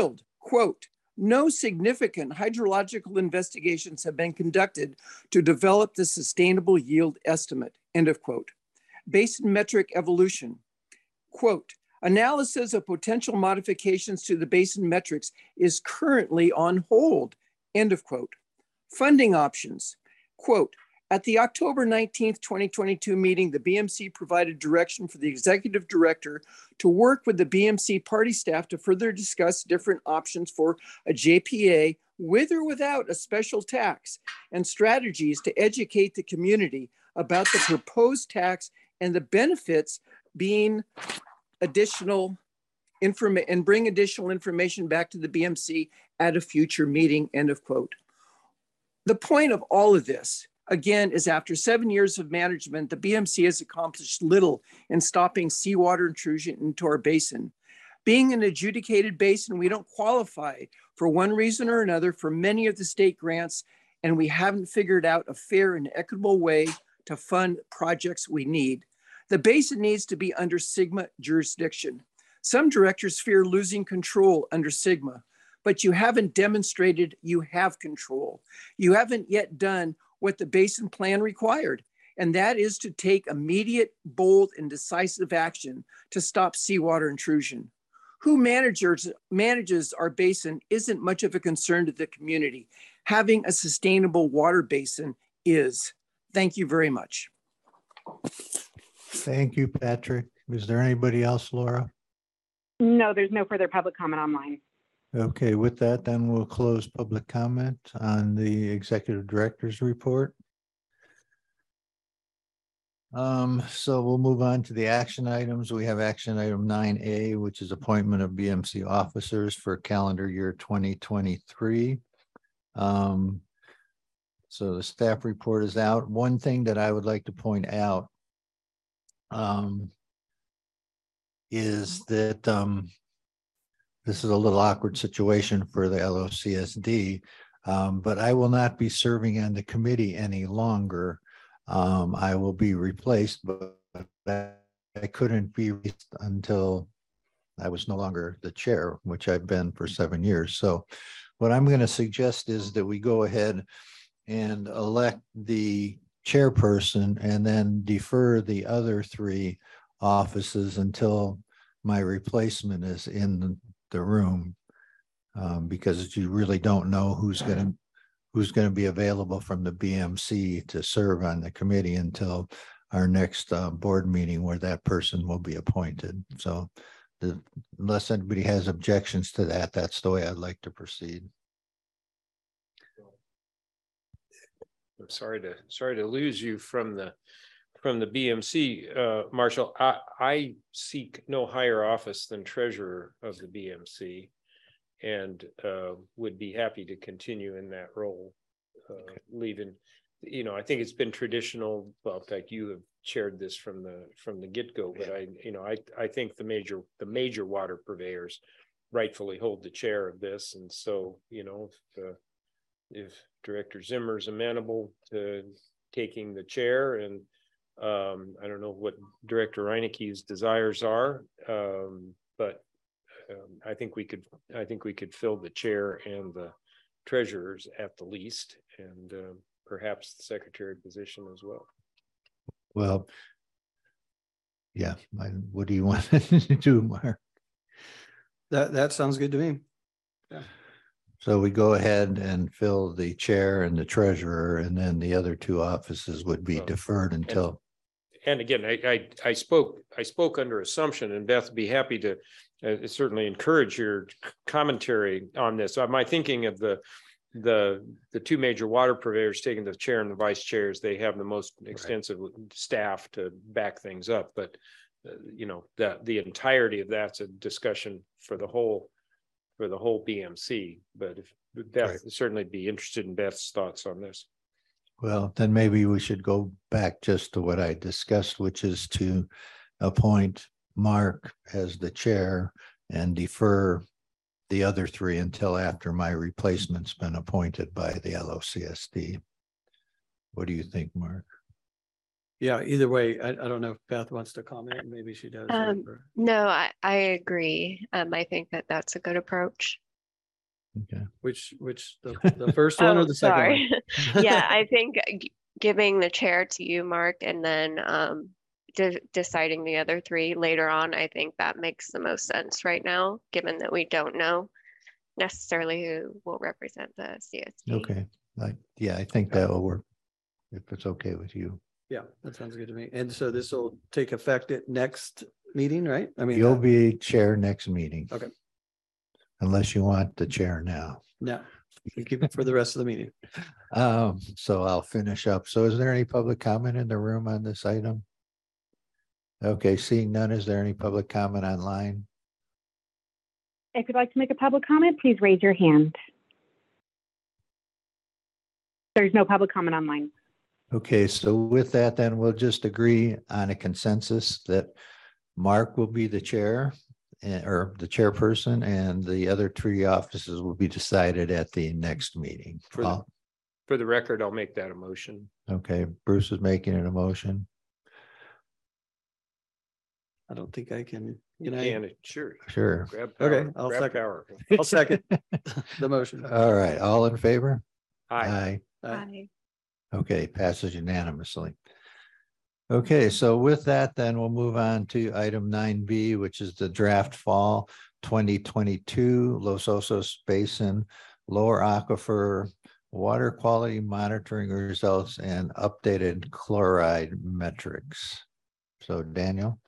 quote, no significant hydrological investigations have been conducted to develop the sustainable yield estimate, end of quote. Basin metric evolution, quote, analysis of potential modifications to the basin metrics is currently on hold, end of quote. Funding options, quote, at the October nineteenth, twenty twenty-two meeting, the B M C provided direction for the executive director to work with the B M C party staff to further discuss different options for a J P A with or without a special tax and strategies to educate the community about the proposed tax and the benefits being additional information and bring additional information back to the B M C at a future meeting, end of quote. The point of all of this, again, is after seven years of management, the B M C has accomplished little in stopping seawater intrusion into our basin. Being an adjudicated basin, we don't qualify for one reason or another for many of the state grants, and we haven't figured out a fair and equitable way to fund projects we need. The basin needs to be under SGMA jurisdiction. Some directors fear losing control under SGMA, but you haven't demonstrated you have control. You haven't yet done what the basin plan required, and that is to take immediate, bold, and decisive action to stop seawater intrusion. Who manages, manages our basin isn't much of a concern to the community. Having a sustainable water basin is. Thank you very much. Thank you, Patrick. Is there anybody else, Laura? No, there's no further public comment online. Okay, with that, then we'll close public comment on the executive director's report. Um, so we'll move on to the action items. We have action item nine A, which is appointment of B M C officers for calendar year twenty twenty-three. Um, so the staff report is out. One thing that I would like to point out um, is that um, this is a little awkward situation for the L O C S D, um, but I will not be serving on the committee any longer. Um, I will be replaced, but I couldn't be until I was no longer the chair, which I've been for seven years. So what I'm going to suggest is that we go ahead and elect the chairperson and then defer the other three offices until my replacement is in the room, um, because you really don't know who's going to who's going to be available from the B M C to serve on the committee until our next uh, board meeting where that person will be appointed. So the, unless anybody has objections to that, that's the way I'd like to proceed. I'm sorry to sorry to lose you from the from the B M C, uh, Marshall. I, I seek no higher office than treasurer of the B M C, and uh, would be happy to continue in that role. Uh, okay. Leaving, you know, I think it's been traditional. Well, in fact, you have chaired this from the from the get go. But yeah. I, you know, I I think the major the major water purveyors rightfully hold the chair of this, and so you know, if, uh, if Director Zimmer is amenable to taking the chair, and um, I don't know what Director Reineke's desires are, um, but um, I think we could I think we could fill the chair and the treasurers at the least, and uh, perhaps the secretary position as well. Well, yeah. I, what do you want to do, Mark? That that sounds good to me. Yeah. So we go ahead and fill the chair and the treasurer, and then the other two offices would be well, deferred until. And, and again, I, I I spoke I spoke under assumption, and Beth would be happy to uh, certainly encourage your commentary on this. Uh, my thinking of the the the two major water purveyors taking the chair and the vice chairs, they have the most extensive right. staff to back things up. But uh, you know, the the entirety of that's a discussion for the whole. for the whole B M C, but if Beth right. would certainly be interested in Beth's thoughts on this. Well, then maybe we should go back just to what I discussed, which is to appoint Mark as the chair and defer the other three until after my replacement's been appointed by the L O C S D. What do you think, Mark? Yeah, either way, I, I don't know if Beth wants to comment. Maybe she does. Um, no, I, I agree. Um, I think that that's a good approach. Okay. Which, which, the, the first one or Oh, the second sorry. one? Yeah, I think g- giving the chair to you, Mark, and then um, de deciding the other three later on, I think that makes the most sense right now, given that we don't know necessarily who will represent the C S D. Okay, like, yeah, I think that will work. If it's okay with you. Yeah, that sounds good to me. And so this will take effect at next meeting, right? I mean, You'll uh, be chair next meeting. Okay. Unless you want the chair now. no, we keep it for the rest of the meeting. Um, so I'll finish up. So is there any public comment in the room on this item? Okay, seeing none, is there any public comment online? If you'd like to make a public comment, please raise your hand. There's no public comment online. Okay, so with that, then we'll just agree on a consensus that Mark will be the chair eh, or the chairperson, and the other three offices will be decided at the next meeting. For the, All- for the record, I'll make that a motion. Okay, Bruce is making an emotion. I don't think I can, You you know. can, sure. Sure. Grab Okay, power, I'll grab second. power. I'll second the motion. All right, all in favor? Aye. Aye. Aye. Aye. Okay, passes unanimously. Okay, so with that, then we'll move on to item nine B, which is the draft fall twenty twenty-two Los Osos Basin Lower Aquifer Water Quality Monitoring Results and updated chloride metrics. So Daniel.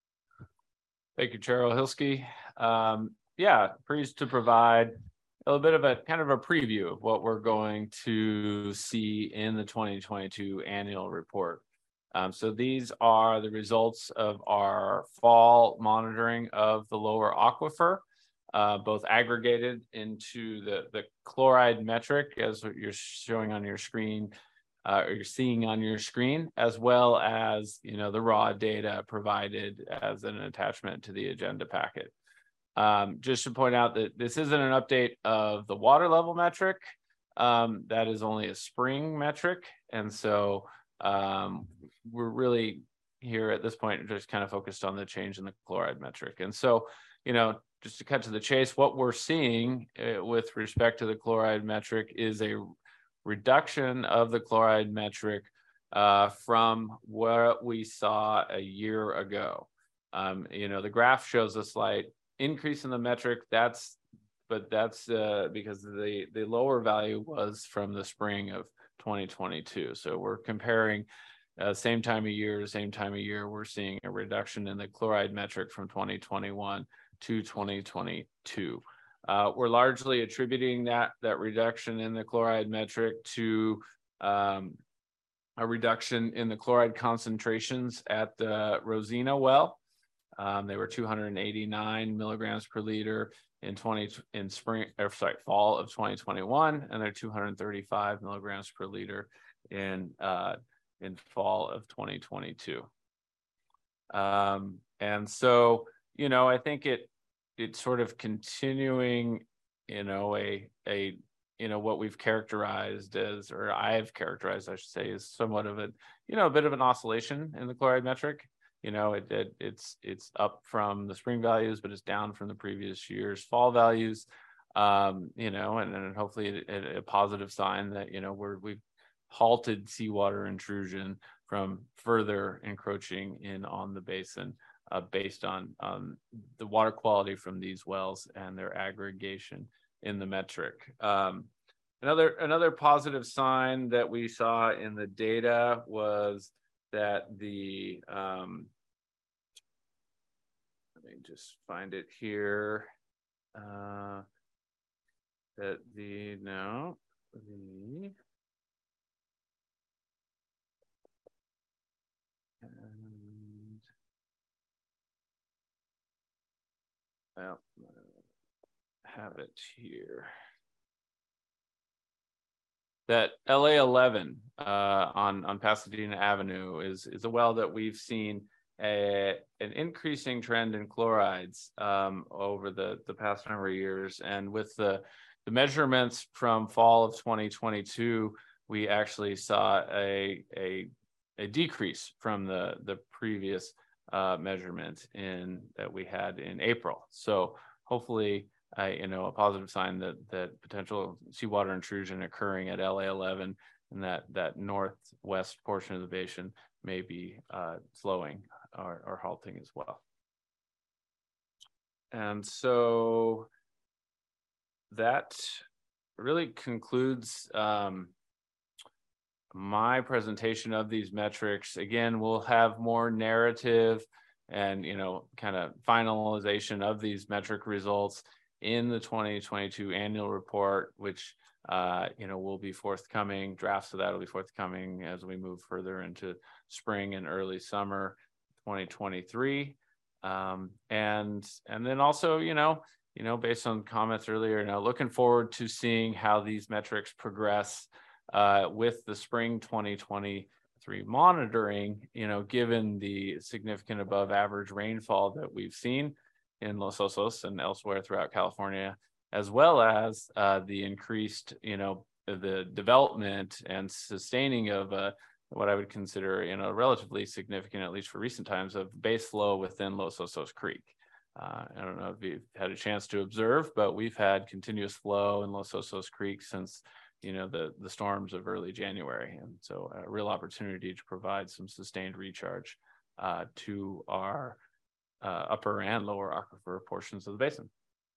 Thank you, Chair Hilsky. Um, yeah, pleased to provide a little bit of a kind of a preview of what we're going to see in the twenty twenty-two annual report. Um, so these are the results of our fall monitoring of the lower aquifer, uh, both aggregated into the, the chloride metric, as what you're showing on your screen, uh, or you're seeing on your screen, as well as, you know, the raw data provided as an attachment to the agenda packet. Um, just to point out that this isn't an update of the water level metric. Um, that is only a spring metric. And so um, we're really here at this point just kind of focused on the change in the chloride metric. And so, you know, just to cut to the chase, what we're seeing uh, with respect to the chloride metric is a reduction of the chloride metric uh, from what we saw a year ago. Um, you know, the graph shows a slight increase in the metric. That's, but that's uh, because the the lower value was from the spring of twenty twenty-two. So we're comparing uh, same time of year, same time of year, we're seeing a reduction in the chloride metric from twenty twenty-one to twenty twenty-two. Uh, we're largely attributing that that reduction in the chloride metric to um, a reduction in the chloride concentrations at the Rosina well. Um, they were two hundred eighty-nine milligrams per liter in twenty in spring, or sorry, fall of twenty twenty-one, and they're two hundred thirty-five milligrams per liter in uh, in fall of twenty twenty-two. Um, and so, you know, I think it it's sort of continuing, you know, a a you know what we've characterized as, or I've characterized, I should say, is somewhat of a you know a bit of an oscillation in the chloride metric. You know, it, it it's it's up from the spring values, but it's down from the previous year's fall values. Um, you know, and then hopefully a, a positive sign that you know we're we've halted seawater intrusion from further encroaching in on the basin uh, based on um, the water quality from these wells and their aggregation in the metric. Um, another another positive sign that we saw in the data was that the um, let me just find it here. Uh, that the no the and well, have it here. That L A eleven uh, on on Pasadena Avenue is is a well that we've seen a an increasing trend in chlorides um, over the the past number of years, and with the the measurements from fall of twenty twenty-two, we actually saw a a a decrease from the the previous uh, measurement in that we had in April. So hopefully uh, you know, a positive sign that that potential seawater intrusion occurring at L A eleven and that that northwest portion of the basin may be uh, slowing or, or halting as well. And so that really concludes um, my presentation of these metrics. Again, we'll have more narrative and, you know, kind of finalization of these metric results in the twenty twenty-two annual report, which, uh, you know, will be forthcoming. Drafts of that will be forthcoming as we move further into spring and early summer twenty twenty-three. Um, and, and then also, you know, you know, based on comments earlier, you know, looking forward to seeing how these metrics progress uh, with the spring twenty twenty-three monitoring, you know, given the significant above average rainfall that we've seen in Los Osos and elsewhere throughout California, as well as uh, the increased, you know, the development and sustaining of uh, what I would consider, you know, relatively significant, at least for recent times, of base flow within Los Osos Creek. Uh, I don't know if you've had a chance to observe, but we've had continuous flow in Los Osos Creek since, you know, the, the storms of early January. And so a real opportunity to provide some sustained recharge uh, to our uh, upper and lower aquifer portions of the basin.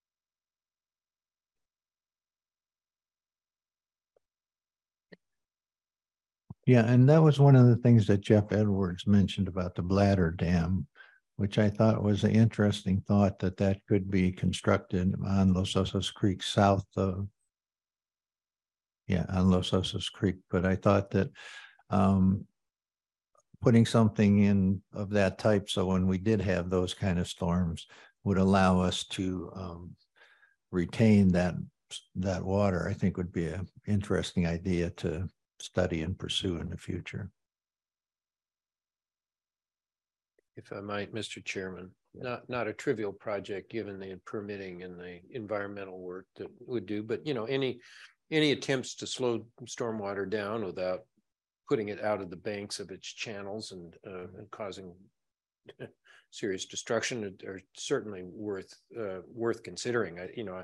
Yeah, and that was one of the things that Jeff Edwards mentioned about the Bladder Dam, which I thought was an interesting thought, that that could be constructed on Los Osos Creek south of, yeah, on Los Osos Creek. But I thought that um, putting something in of that type, so when we did have those kind of storms, would allow us to um, retain that that water, I think would be an interesting idea to study and pursue in the future. If I might, Mister Chairman, not not a trivial project given the permitting and the environmental work that would do, but you know, any any attempts to slow stormwater down without putting it out of the banks of its channels and, uh, and causing serious destruction are certainly worth uh, worth considering. I, you know,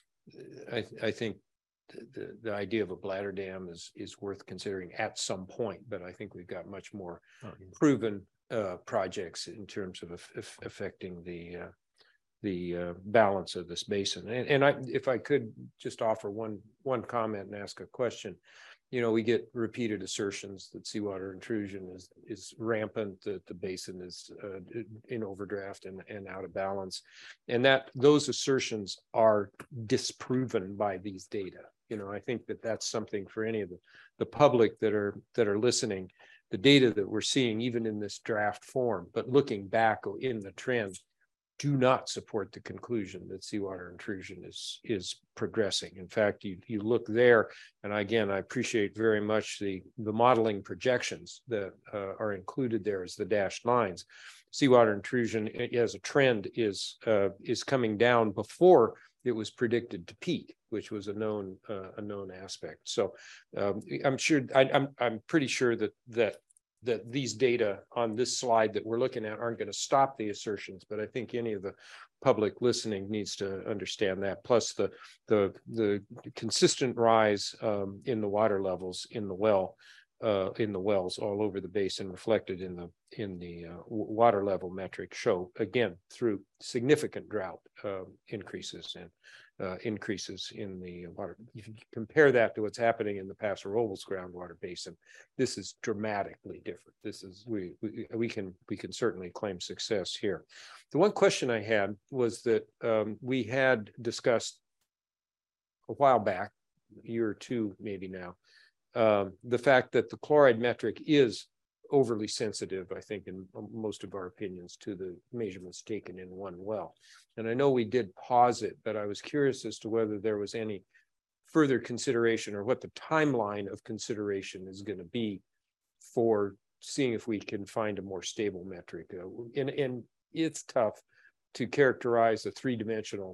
I I, I think the, the idea of a bladder dam is is worth considering at some point, but I think we've got much more oh, yeah. proven uh, projects in terms of af affecting the uh, the uh, balance of this basin. And, and I, if I could just offer one one comment and ask a question. You know, we get repeated assertions that seawater intrusion is is rampant, that the basin is uh, in overdraft and, and out of balance, and that those assertions are disproven by these data. You know, I think that that's something for any of the, the public that are that are listening. The data that we're seeing, even in this draft form, but looking back in the trend, do not support the conclusion that seawater intrusion is is progressing. In fact, you you look there, and again, I appreciate very much the the modeling projections that uh, are included there as the dashed lines. Seawater intrusion as a trend is uh, is coming down before it was predicted to peak, which was a known uh, a known aspect. So um, I'm sure I, I'm I'm pretty sure that that. that these data on this slide that we're looking at aren't going to stop the assertions, but I think any of the public listening needs to understand that. Plus the the the consistent rise um, in the water levels in the well, uh, in the wells all over the basin, reflected in the in the uh, water level metric, show again through significant drought uh, increases and uh, increases in the water. If you compare that to what's happening in the Paso Robles groundwater basin, this is dramatically different. This is we we, we can we can certainly claim success here. The one question I had was that um, we had discussed a while back, a year or two maybe now, um, the fact that the chloride metric is overly sensitive, I think, in most of our opinions, to the measurements taken in one well. And I know we did pause it, but I was curious as to whether there was any further consideration or what the timeline of consideration is going to be for seeing if we can find a more stable metric. Uh, and, and it's tough to characterize a three-dimensional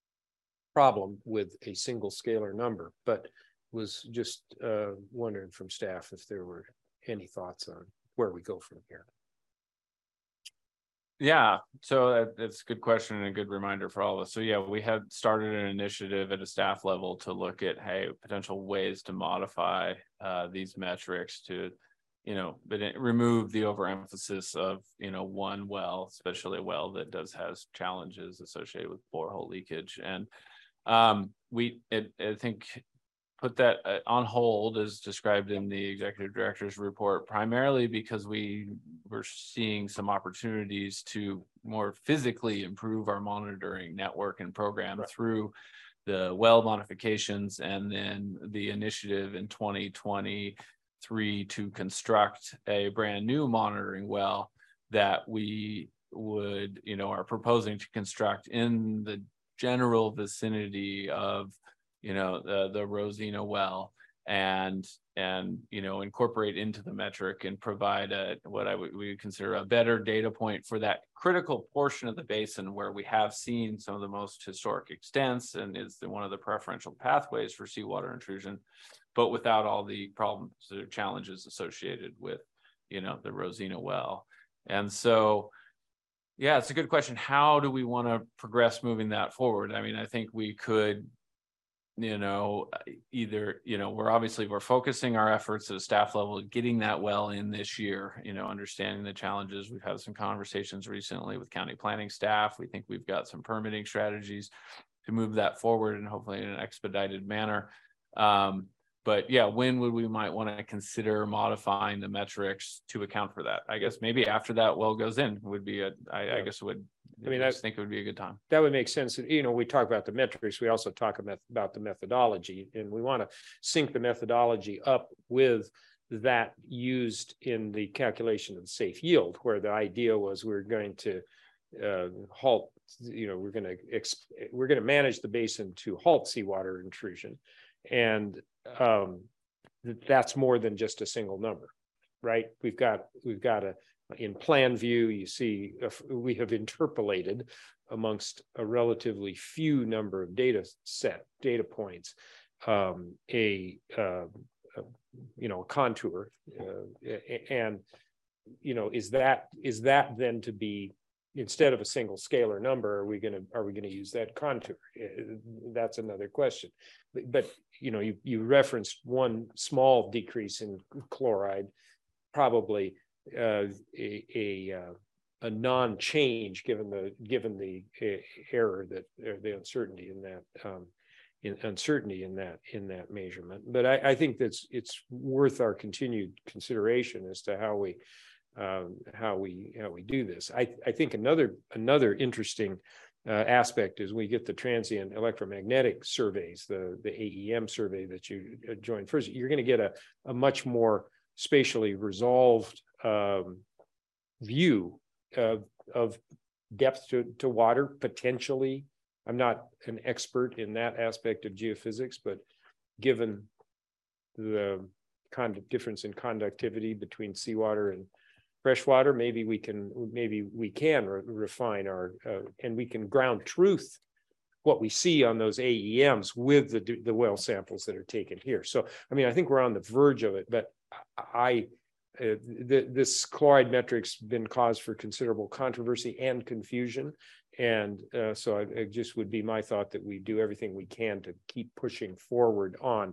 problem with a single scalar number, but was just uh, wondering from staff if there were any thoughts on where we go from here. Yeah, so that, that's a good question and a good reminder for all of us. So yeah, we had started an initiative at a staff level to look at, hey, potential ways to modify uh, these metrics to, you know, but it, remove the overemphasis of, you know, one well, especially a well that does has challenges associated with borehole leakage. And um, we, it, I think, put that uh, on hold as described in the executive director's report, primarily because we were seeing some opportunities to more physically improve our monitoring network and program right. through the well modifications, and then the initiative in twenty twenty-three to construct a brand new monitoring well that we would, you know, are proposing to construct in the general vicinity of, you know, the, the Rosina well, and, and, you know, incorporate into the metric and provide a, what I would, we would consider a better data point for that critical portion of the basin where we have seen some of the most historic extents and is the, one of the preferential pathways for seawater intrusion, but without all the problems or challenges associated with, you know, the Rosina well. And so, yeah, it's a good question. How do we want to progress moving that forward? I mean, I think we could, you know, either, you know, we're obviously, we're focusing our efforts at a staff level, getting that well in this year, you know, understanding the challenges. We've had some conversations recently with county planning staff. We think we've got some permitting strategies to move that forward and hopefully in an expedited manner. Um, but yeah, when would we might want to consider modifying the metrics to account for that? I guess maybe after that well goes in would be a, I, yeah. I guess it would, I mean, I just think it would be a good time. That would make sense. You know, we talk about the metrics, we also talk about the methodology, and we want to sync the methodology up with that used in the calculation of the safe yield, where the idea was we we're going to uh, halt, you know, we're going to, we're going to manage the basin to halt seawater intrusion. And um, that's more than just a single number, right? We've got, we've got a, in plan view, you see, if we have interpolated amongst a relatively few number of data set, data points, um, a, uh, a, you know, a contour. Uh, and, you know, is that, is that then to be, instead of a single scalar number, are we going to, are we going to use that contour? That's another question. But, but you know, you, you referenced one small decrease in chloride, probably uh, a, a, uh, a non-change given the, given the uh, error that, uh, the uncertainty in that, um, in uncertainty in that, in that measurement. But I, I think that's, it's worth our continued consideration as to how we, Um, how we how we do this. I, I think another another interesting uh, aspect is we get the transient electromagnetic surveys, the the A E M survey that you joined first. You're going to get a, a much more spatially resolved um, view of, of depth to, to water potentially. I'm not an expert in that aspect of geophysics, but given the kind of difference in conductivity between seawater and freshwater, maybe we can maybe we can re refine our uh, and we can ground truth what we see on those A E Ms with the the well samples that are taken here. So I mean, I think we're on the verge of it, but I uh, th this chloride metric's been cause for considerable controversy and confusion, and uh, so I, it just would be my thought that we do everything we can to keep pushing forward on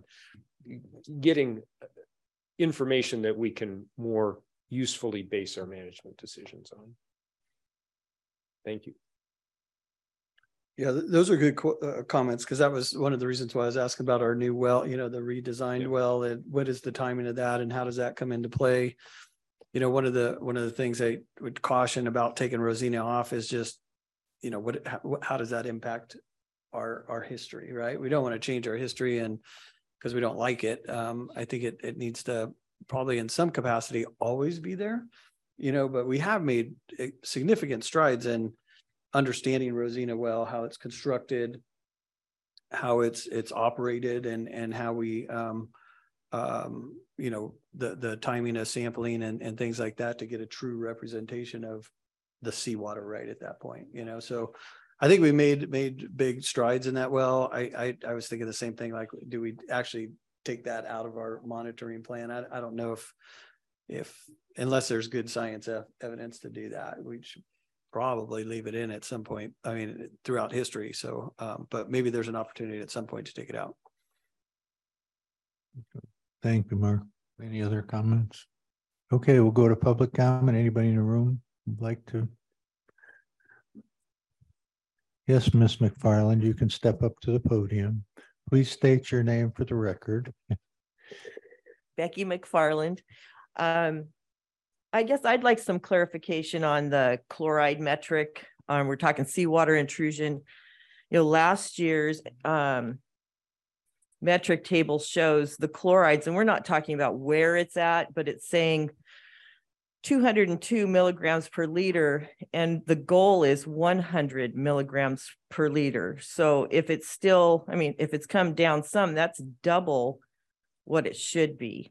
getting information that we can more usefully base our management decisions on. Thank you. Yeah, th those are good uh, comments, because that was one of the reasons why I was asking about our new well, you know, the redesigned yeah. well, and what is the timing of that and how does that come into play? You know, one of the one of the things I would caution about taking Rosina off is just, you know, what how, how does that impact our our history, right? We don't want to change our history and because we don't like it. Um, I think it it needs to probably in some capacity always be there, you know, but we have made significant strides in understanding Rosina well, how it's constructed, how it's it's operated, and and how we um um you know the the timing of sampling and and things like that to get a true representation of the seawater right at that point, you know. So I think we made made big strides in that well. I I, I was thinking the same thing, like, do we actually take that out of our monitoring plan? I, I don't know if, if unless there's good science evidence to do that, we should probably leave it in at some point. I mean, throughout history. So, um, but maybe there's an opportunity at some point to take it out. Thank you, Mark. Any other comments? Okay, we'll go to public comment. Anybody in the room would like to? Yes, Miz McFarland, you can step up to the podium. Please state your name for the record. Becky McFarland. Um, I guess I'd like some clarification on the chloride metric. Um, we're talking seawater intrusion. You know, last year's um, metric table shows the chlorides, and we're not talking about where it's at, but it's saying two hundred two milligrams per liter, and the goal is one hundred milligrams per liter. So if it's still, I mean, if it's come down some, that's double what it should be.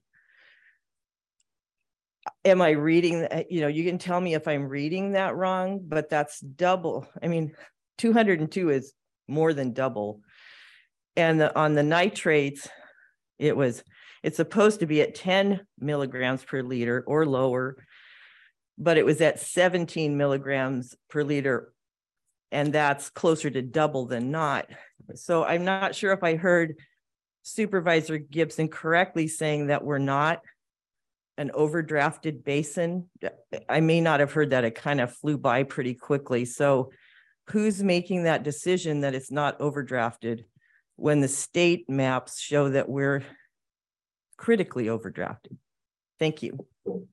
Am I reading, you know, you can tell me if I'm reading that wrong, but that's double. I mean, two hundred two is more than double. And the, on the nitrates, it was, it's supposed to be at ten milligrams per liter or lower, but it was at seventeen milligrams per liter. And that's closer to double than not. So I'm not sure if I heard Supervisor Gibson correctly saying that we're not an overdrafted basin. I may not have heard that. It kind of flew by pretty quickly. So who's making that decision that it's not overdrafted when the state maps show that we're critically overdrafted? Thank you.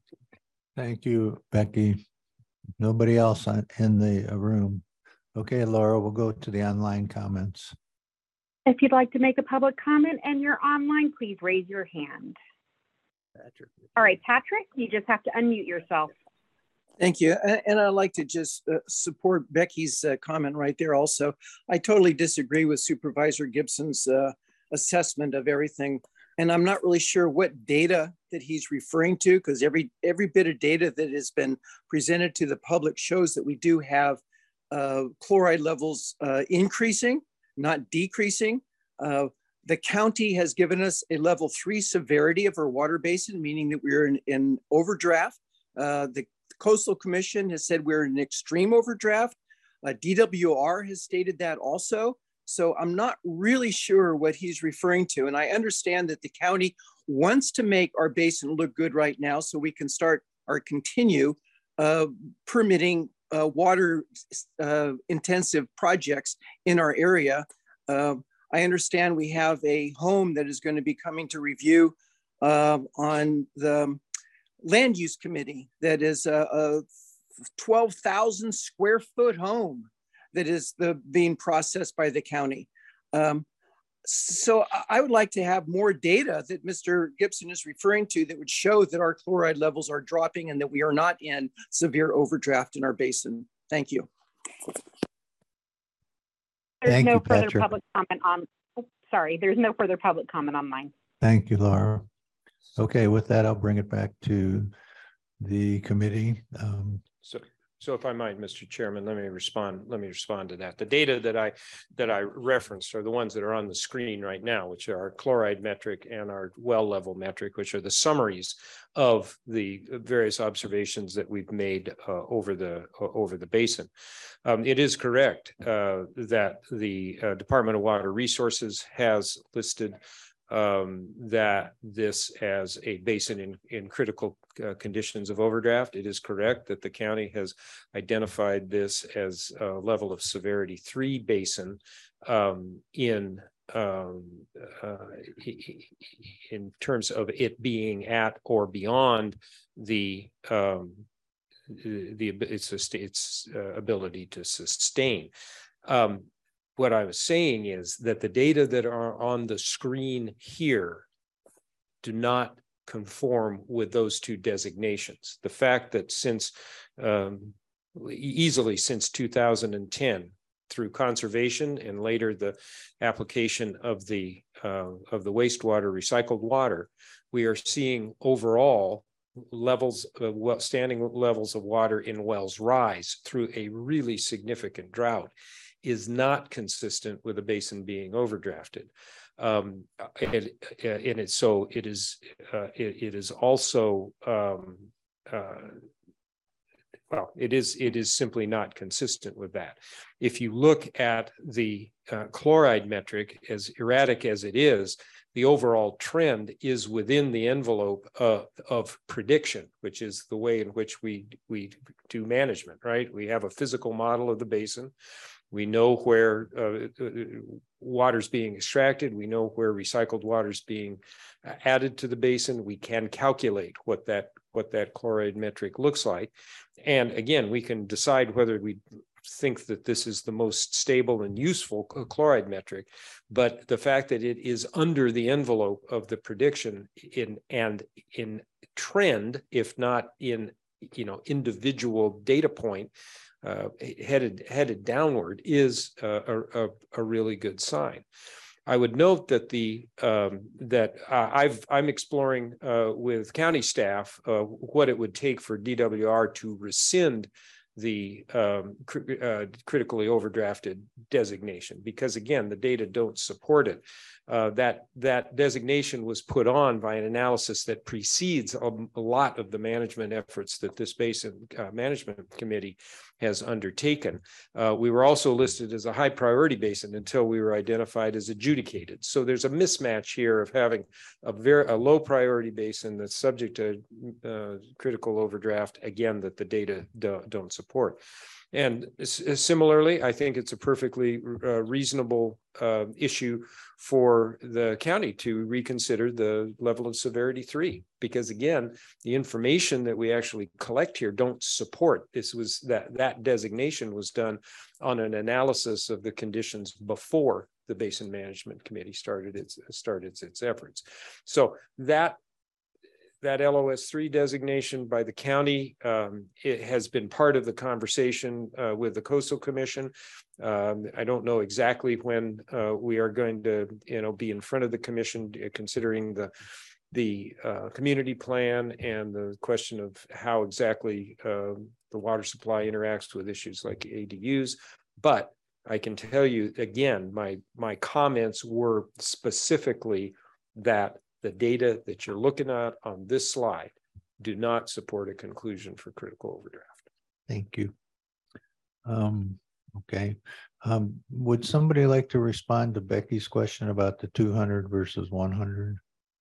Thank you, Becky. Nobody else in the room. Okay, Laura, we'll go to the online comments. If you'd like to make a public comment and you're online, please raise your hand. Patrick. All right, Patrick, you just have to unmute yourself. Thank you. And I'd like to just uh, support Becky's uh, comment right there also. I totally disagree with Supervisor Gibson's uh, assessment of everything. And I'm not really sure what data that he's referring to, because every, every bit of data that has been presented to the public shows that we do have uh, chloride levels uh, increasing, not decreasing. Uh, the county has given us a level three severity of our water basin, meaning that we're in, in overdraft. Uh, the Coastal Commission has said we're in extreme overdraft. Uh, D W R has stated that also. So I'm not really sure what he's referring to. And I understand that the county wants to make our basin look good right now so we can start or continue uh, permitting uh, water uh, intensive projects in our area. Uh, I understand we have a home that is going to be coming to review uh, on the land use committee that is a, a twelve thousand square foot home that is the, being processed by the county. Um, so I would like to have more data that Mister Gibson is referring to that would show that our chloride levels are dropping and that we are not in severe overdraft in our basin. Thank you. There's Thank no you, further Patrick. public comment on, oh, sorry, there's no further public comment online. Thank you, Laura. Okay, with that, I'll bring it back to the committee. Um, So, so if I might, Mister Chairman, let me respond, let me respond to that. The data that I, that I referenced are the ones that are on the screen right now, which are our chloride metric and our well level metric, which are the summaries of the various observations that we've made uh, over the, uh, over the basin. Um, it is correct uh, that the uh, Department of Water Resources has listed um, that this as a basin in, in critical uh, conditions of overdraft. It is correct that the county has identified this as a level of severity three basin um, in um, uh, in terms of it being at or beyond the um, the its its uh, ability to sustain. Um, What I was saying is that the data that are on the screen here do not conform with those two designations. The fact that since um, easily since two thousand ten, through conservation and later the application of the uh, of the wastewater recycled water, we are seeing overall levels of well, standing levels of water in wells rise through a really significant drought, is not consistent with a basin being overdrafted. Um, and, and it, so it is, uh, it, it is also, um, uh, well, it is, it is simply not consistent with that. If you look at the uh, chloride metric, as erratic as it is, the overall trend is within the envelope of, of prediction, which is the way in which we, we do management, right? We have a physical model of the basin. We know where uh, water's being extracted. We know where recycled water's being added to the basin. We can calculate what that, what that chloride metric looks like. And again, we can decide whether we think that this is the most stable and useful chloride metric, but the fact that it is under the envelope of the prediction in and in trend, if not in, you know, individual data point, uh, headed headed downward, is a, a, a really good sign. I would note that the um, that uh, I've I'm exploring uh, with county staff uh, what it would take for D W R to rescind the um, cr uh, critically overdrafted designation, because again, the data don't support it. Uh, that that designation was put on by an analysis that precedes a, a lot of the management efforts that this basin uh, management committee has undertaken. Uh, we were also listed as a high priority basin until we were identified as adjudicated. So there's a mismatch here of having a very a low priority basin that's subject to uh, critical overdraft, again, that the data do, don't support. And similarly, I think it's a perfectly uh, reasonable uh, issue for the county to reconsider the level of severity three, because again, the information that we actually collect here don't support this. Was that that designation was done on an analysis of the conditions before the Basin Management Committee started its started its, its efforts. So that that L O S three designation by the county, um, it has been part of the conversation uh, with the Coastal Commission. Um, I don't know exactly when uh, we are going to, you know, be in front of the commission, considering the the uh, community plan and the question of how exactly uh, the water supply interacts with issues like A D Us. But I can tell you again, my my comments were specifically that the data that you're looking at on this slide do not support a conclusion for critical overdraft. Thank you. Um, okay. Um, would somebody like to respond to Becky's question about the two hundred versus one hundred?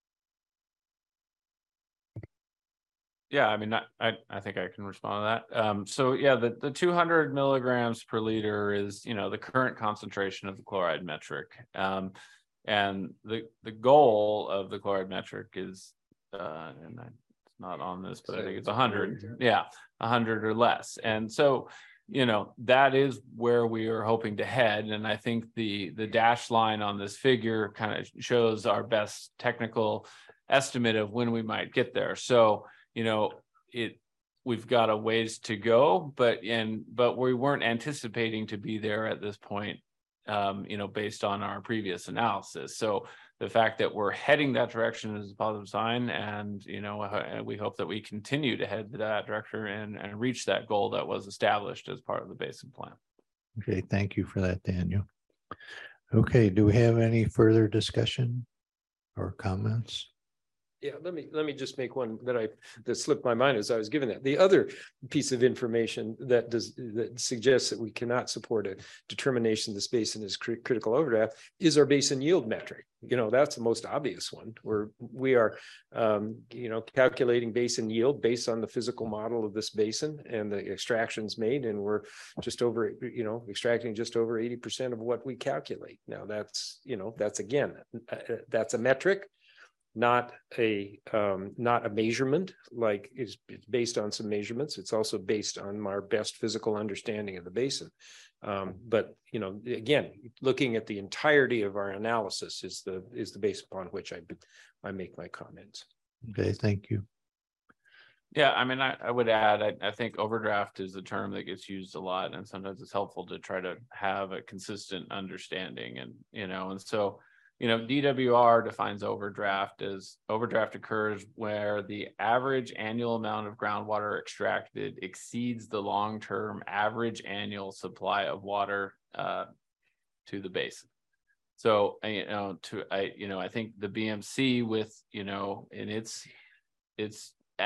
Yeah, I mean, I, I, I think I can respond to that. Um, so yeah, the, the two hundred milligrams per liter is, you know, the current concentration of the chloride metric. Um, And the, the goal of the chloride metric is, uh, and I, it's not on this, but I think it's one hundred. Yeah, one hundred or less. And so, you know, that is where we are hoping to head. And I think the, the dashed line on this figure kind of shows our best technical estimate of when we might get there. So, you know, it we've got a ways to go, but and but we weren't anticipating to be there at this point. Um, you know, based on our previous analysis. So the fact that we're heading that direction is a positive sign. And, you know, we hope that we continue to head that direction and, and reach that goal that was established as part of the basin plan. Okay, thank you for that, Daniel. Okay, do we have any further discussion or comments? Yeah, let me let me just make one that I that slipped my mind as I was given that. The other piece of information that does that suggests that we cannot support a determination this basin is cr critical overdraft is our basin yield metric. You know, that's the most obvious one, where we are, um, you know, calculating basin yield based on the physical model of this basin and the extractions made, and we're just over, you know, extracting just over eighty percent of what we calculate. Now, that's, you know, that's again, uh, that's a metric. Not a um, not a measurement, like it's, it's based on some measurements. It's also based on our best physical understanding of the basin. Um, but you know, again, looking at the entirety of our analysis is the is the base upon which I I make my comments. Okay, thank you. Yeah, I mean, I, I would add, I, I think overdraft is a term that gets used a lot, and sometimes it's helpful to try to have a consistent understanding, and you know, and so. You know, D W R defines overdraft as overdraft occurs where the average annual amount of groundwater extracted exceeds the long-term average annual supply of water uh, to the basin. So, you know, to I, you know, I think the B M C with, you know, in its its at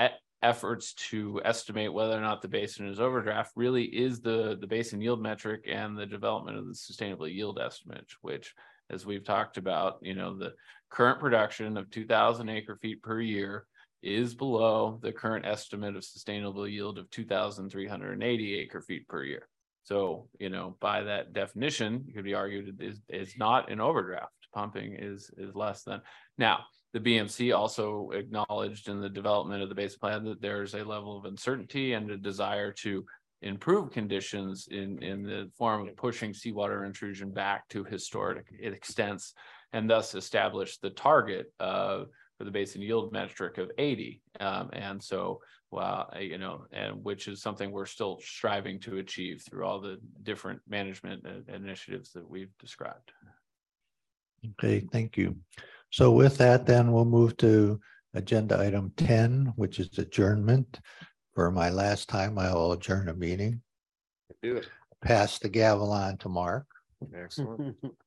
efforts to estimate whether or not the basin is overdraft really is the, the basin yield metric and the development of the sustainable yield estimate, which, as we've talked about, you know, the current production of two thousand acre feet per year is below the current estimate of sustainable yield of two thousand three hundred eighty acre feet per year. So, you know, by that definition, it could be argued it is, is not an overdraft. Pumping is, is less than. Now, the B M C also acknowledged in the development of the base plan that there's a level of uncertainty and a desire to improve conditions in, in the form of pushing seawater intrusion back to historic extents, and thus establish the target uh, for the basin yield metric of eighty. Um, and so, well, you know, and which is something we're still striving to achieve through all the different management initiatives that we've described. Okay, thank you. So with that, then we'll move to agenda item ten, which is adjournment. For my last time, I will adjourn a meeting. Do it. Pass the gavel on to Mark. Excellent.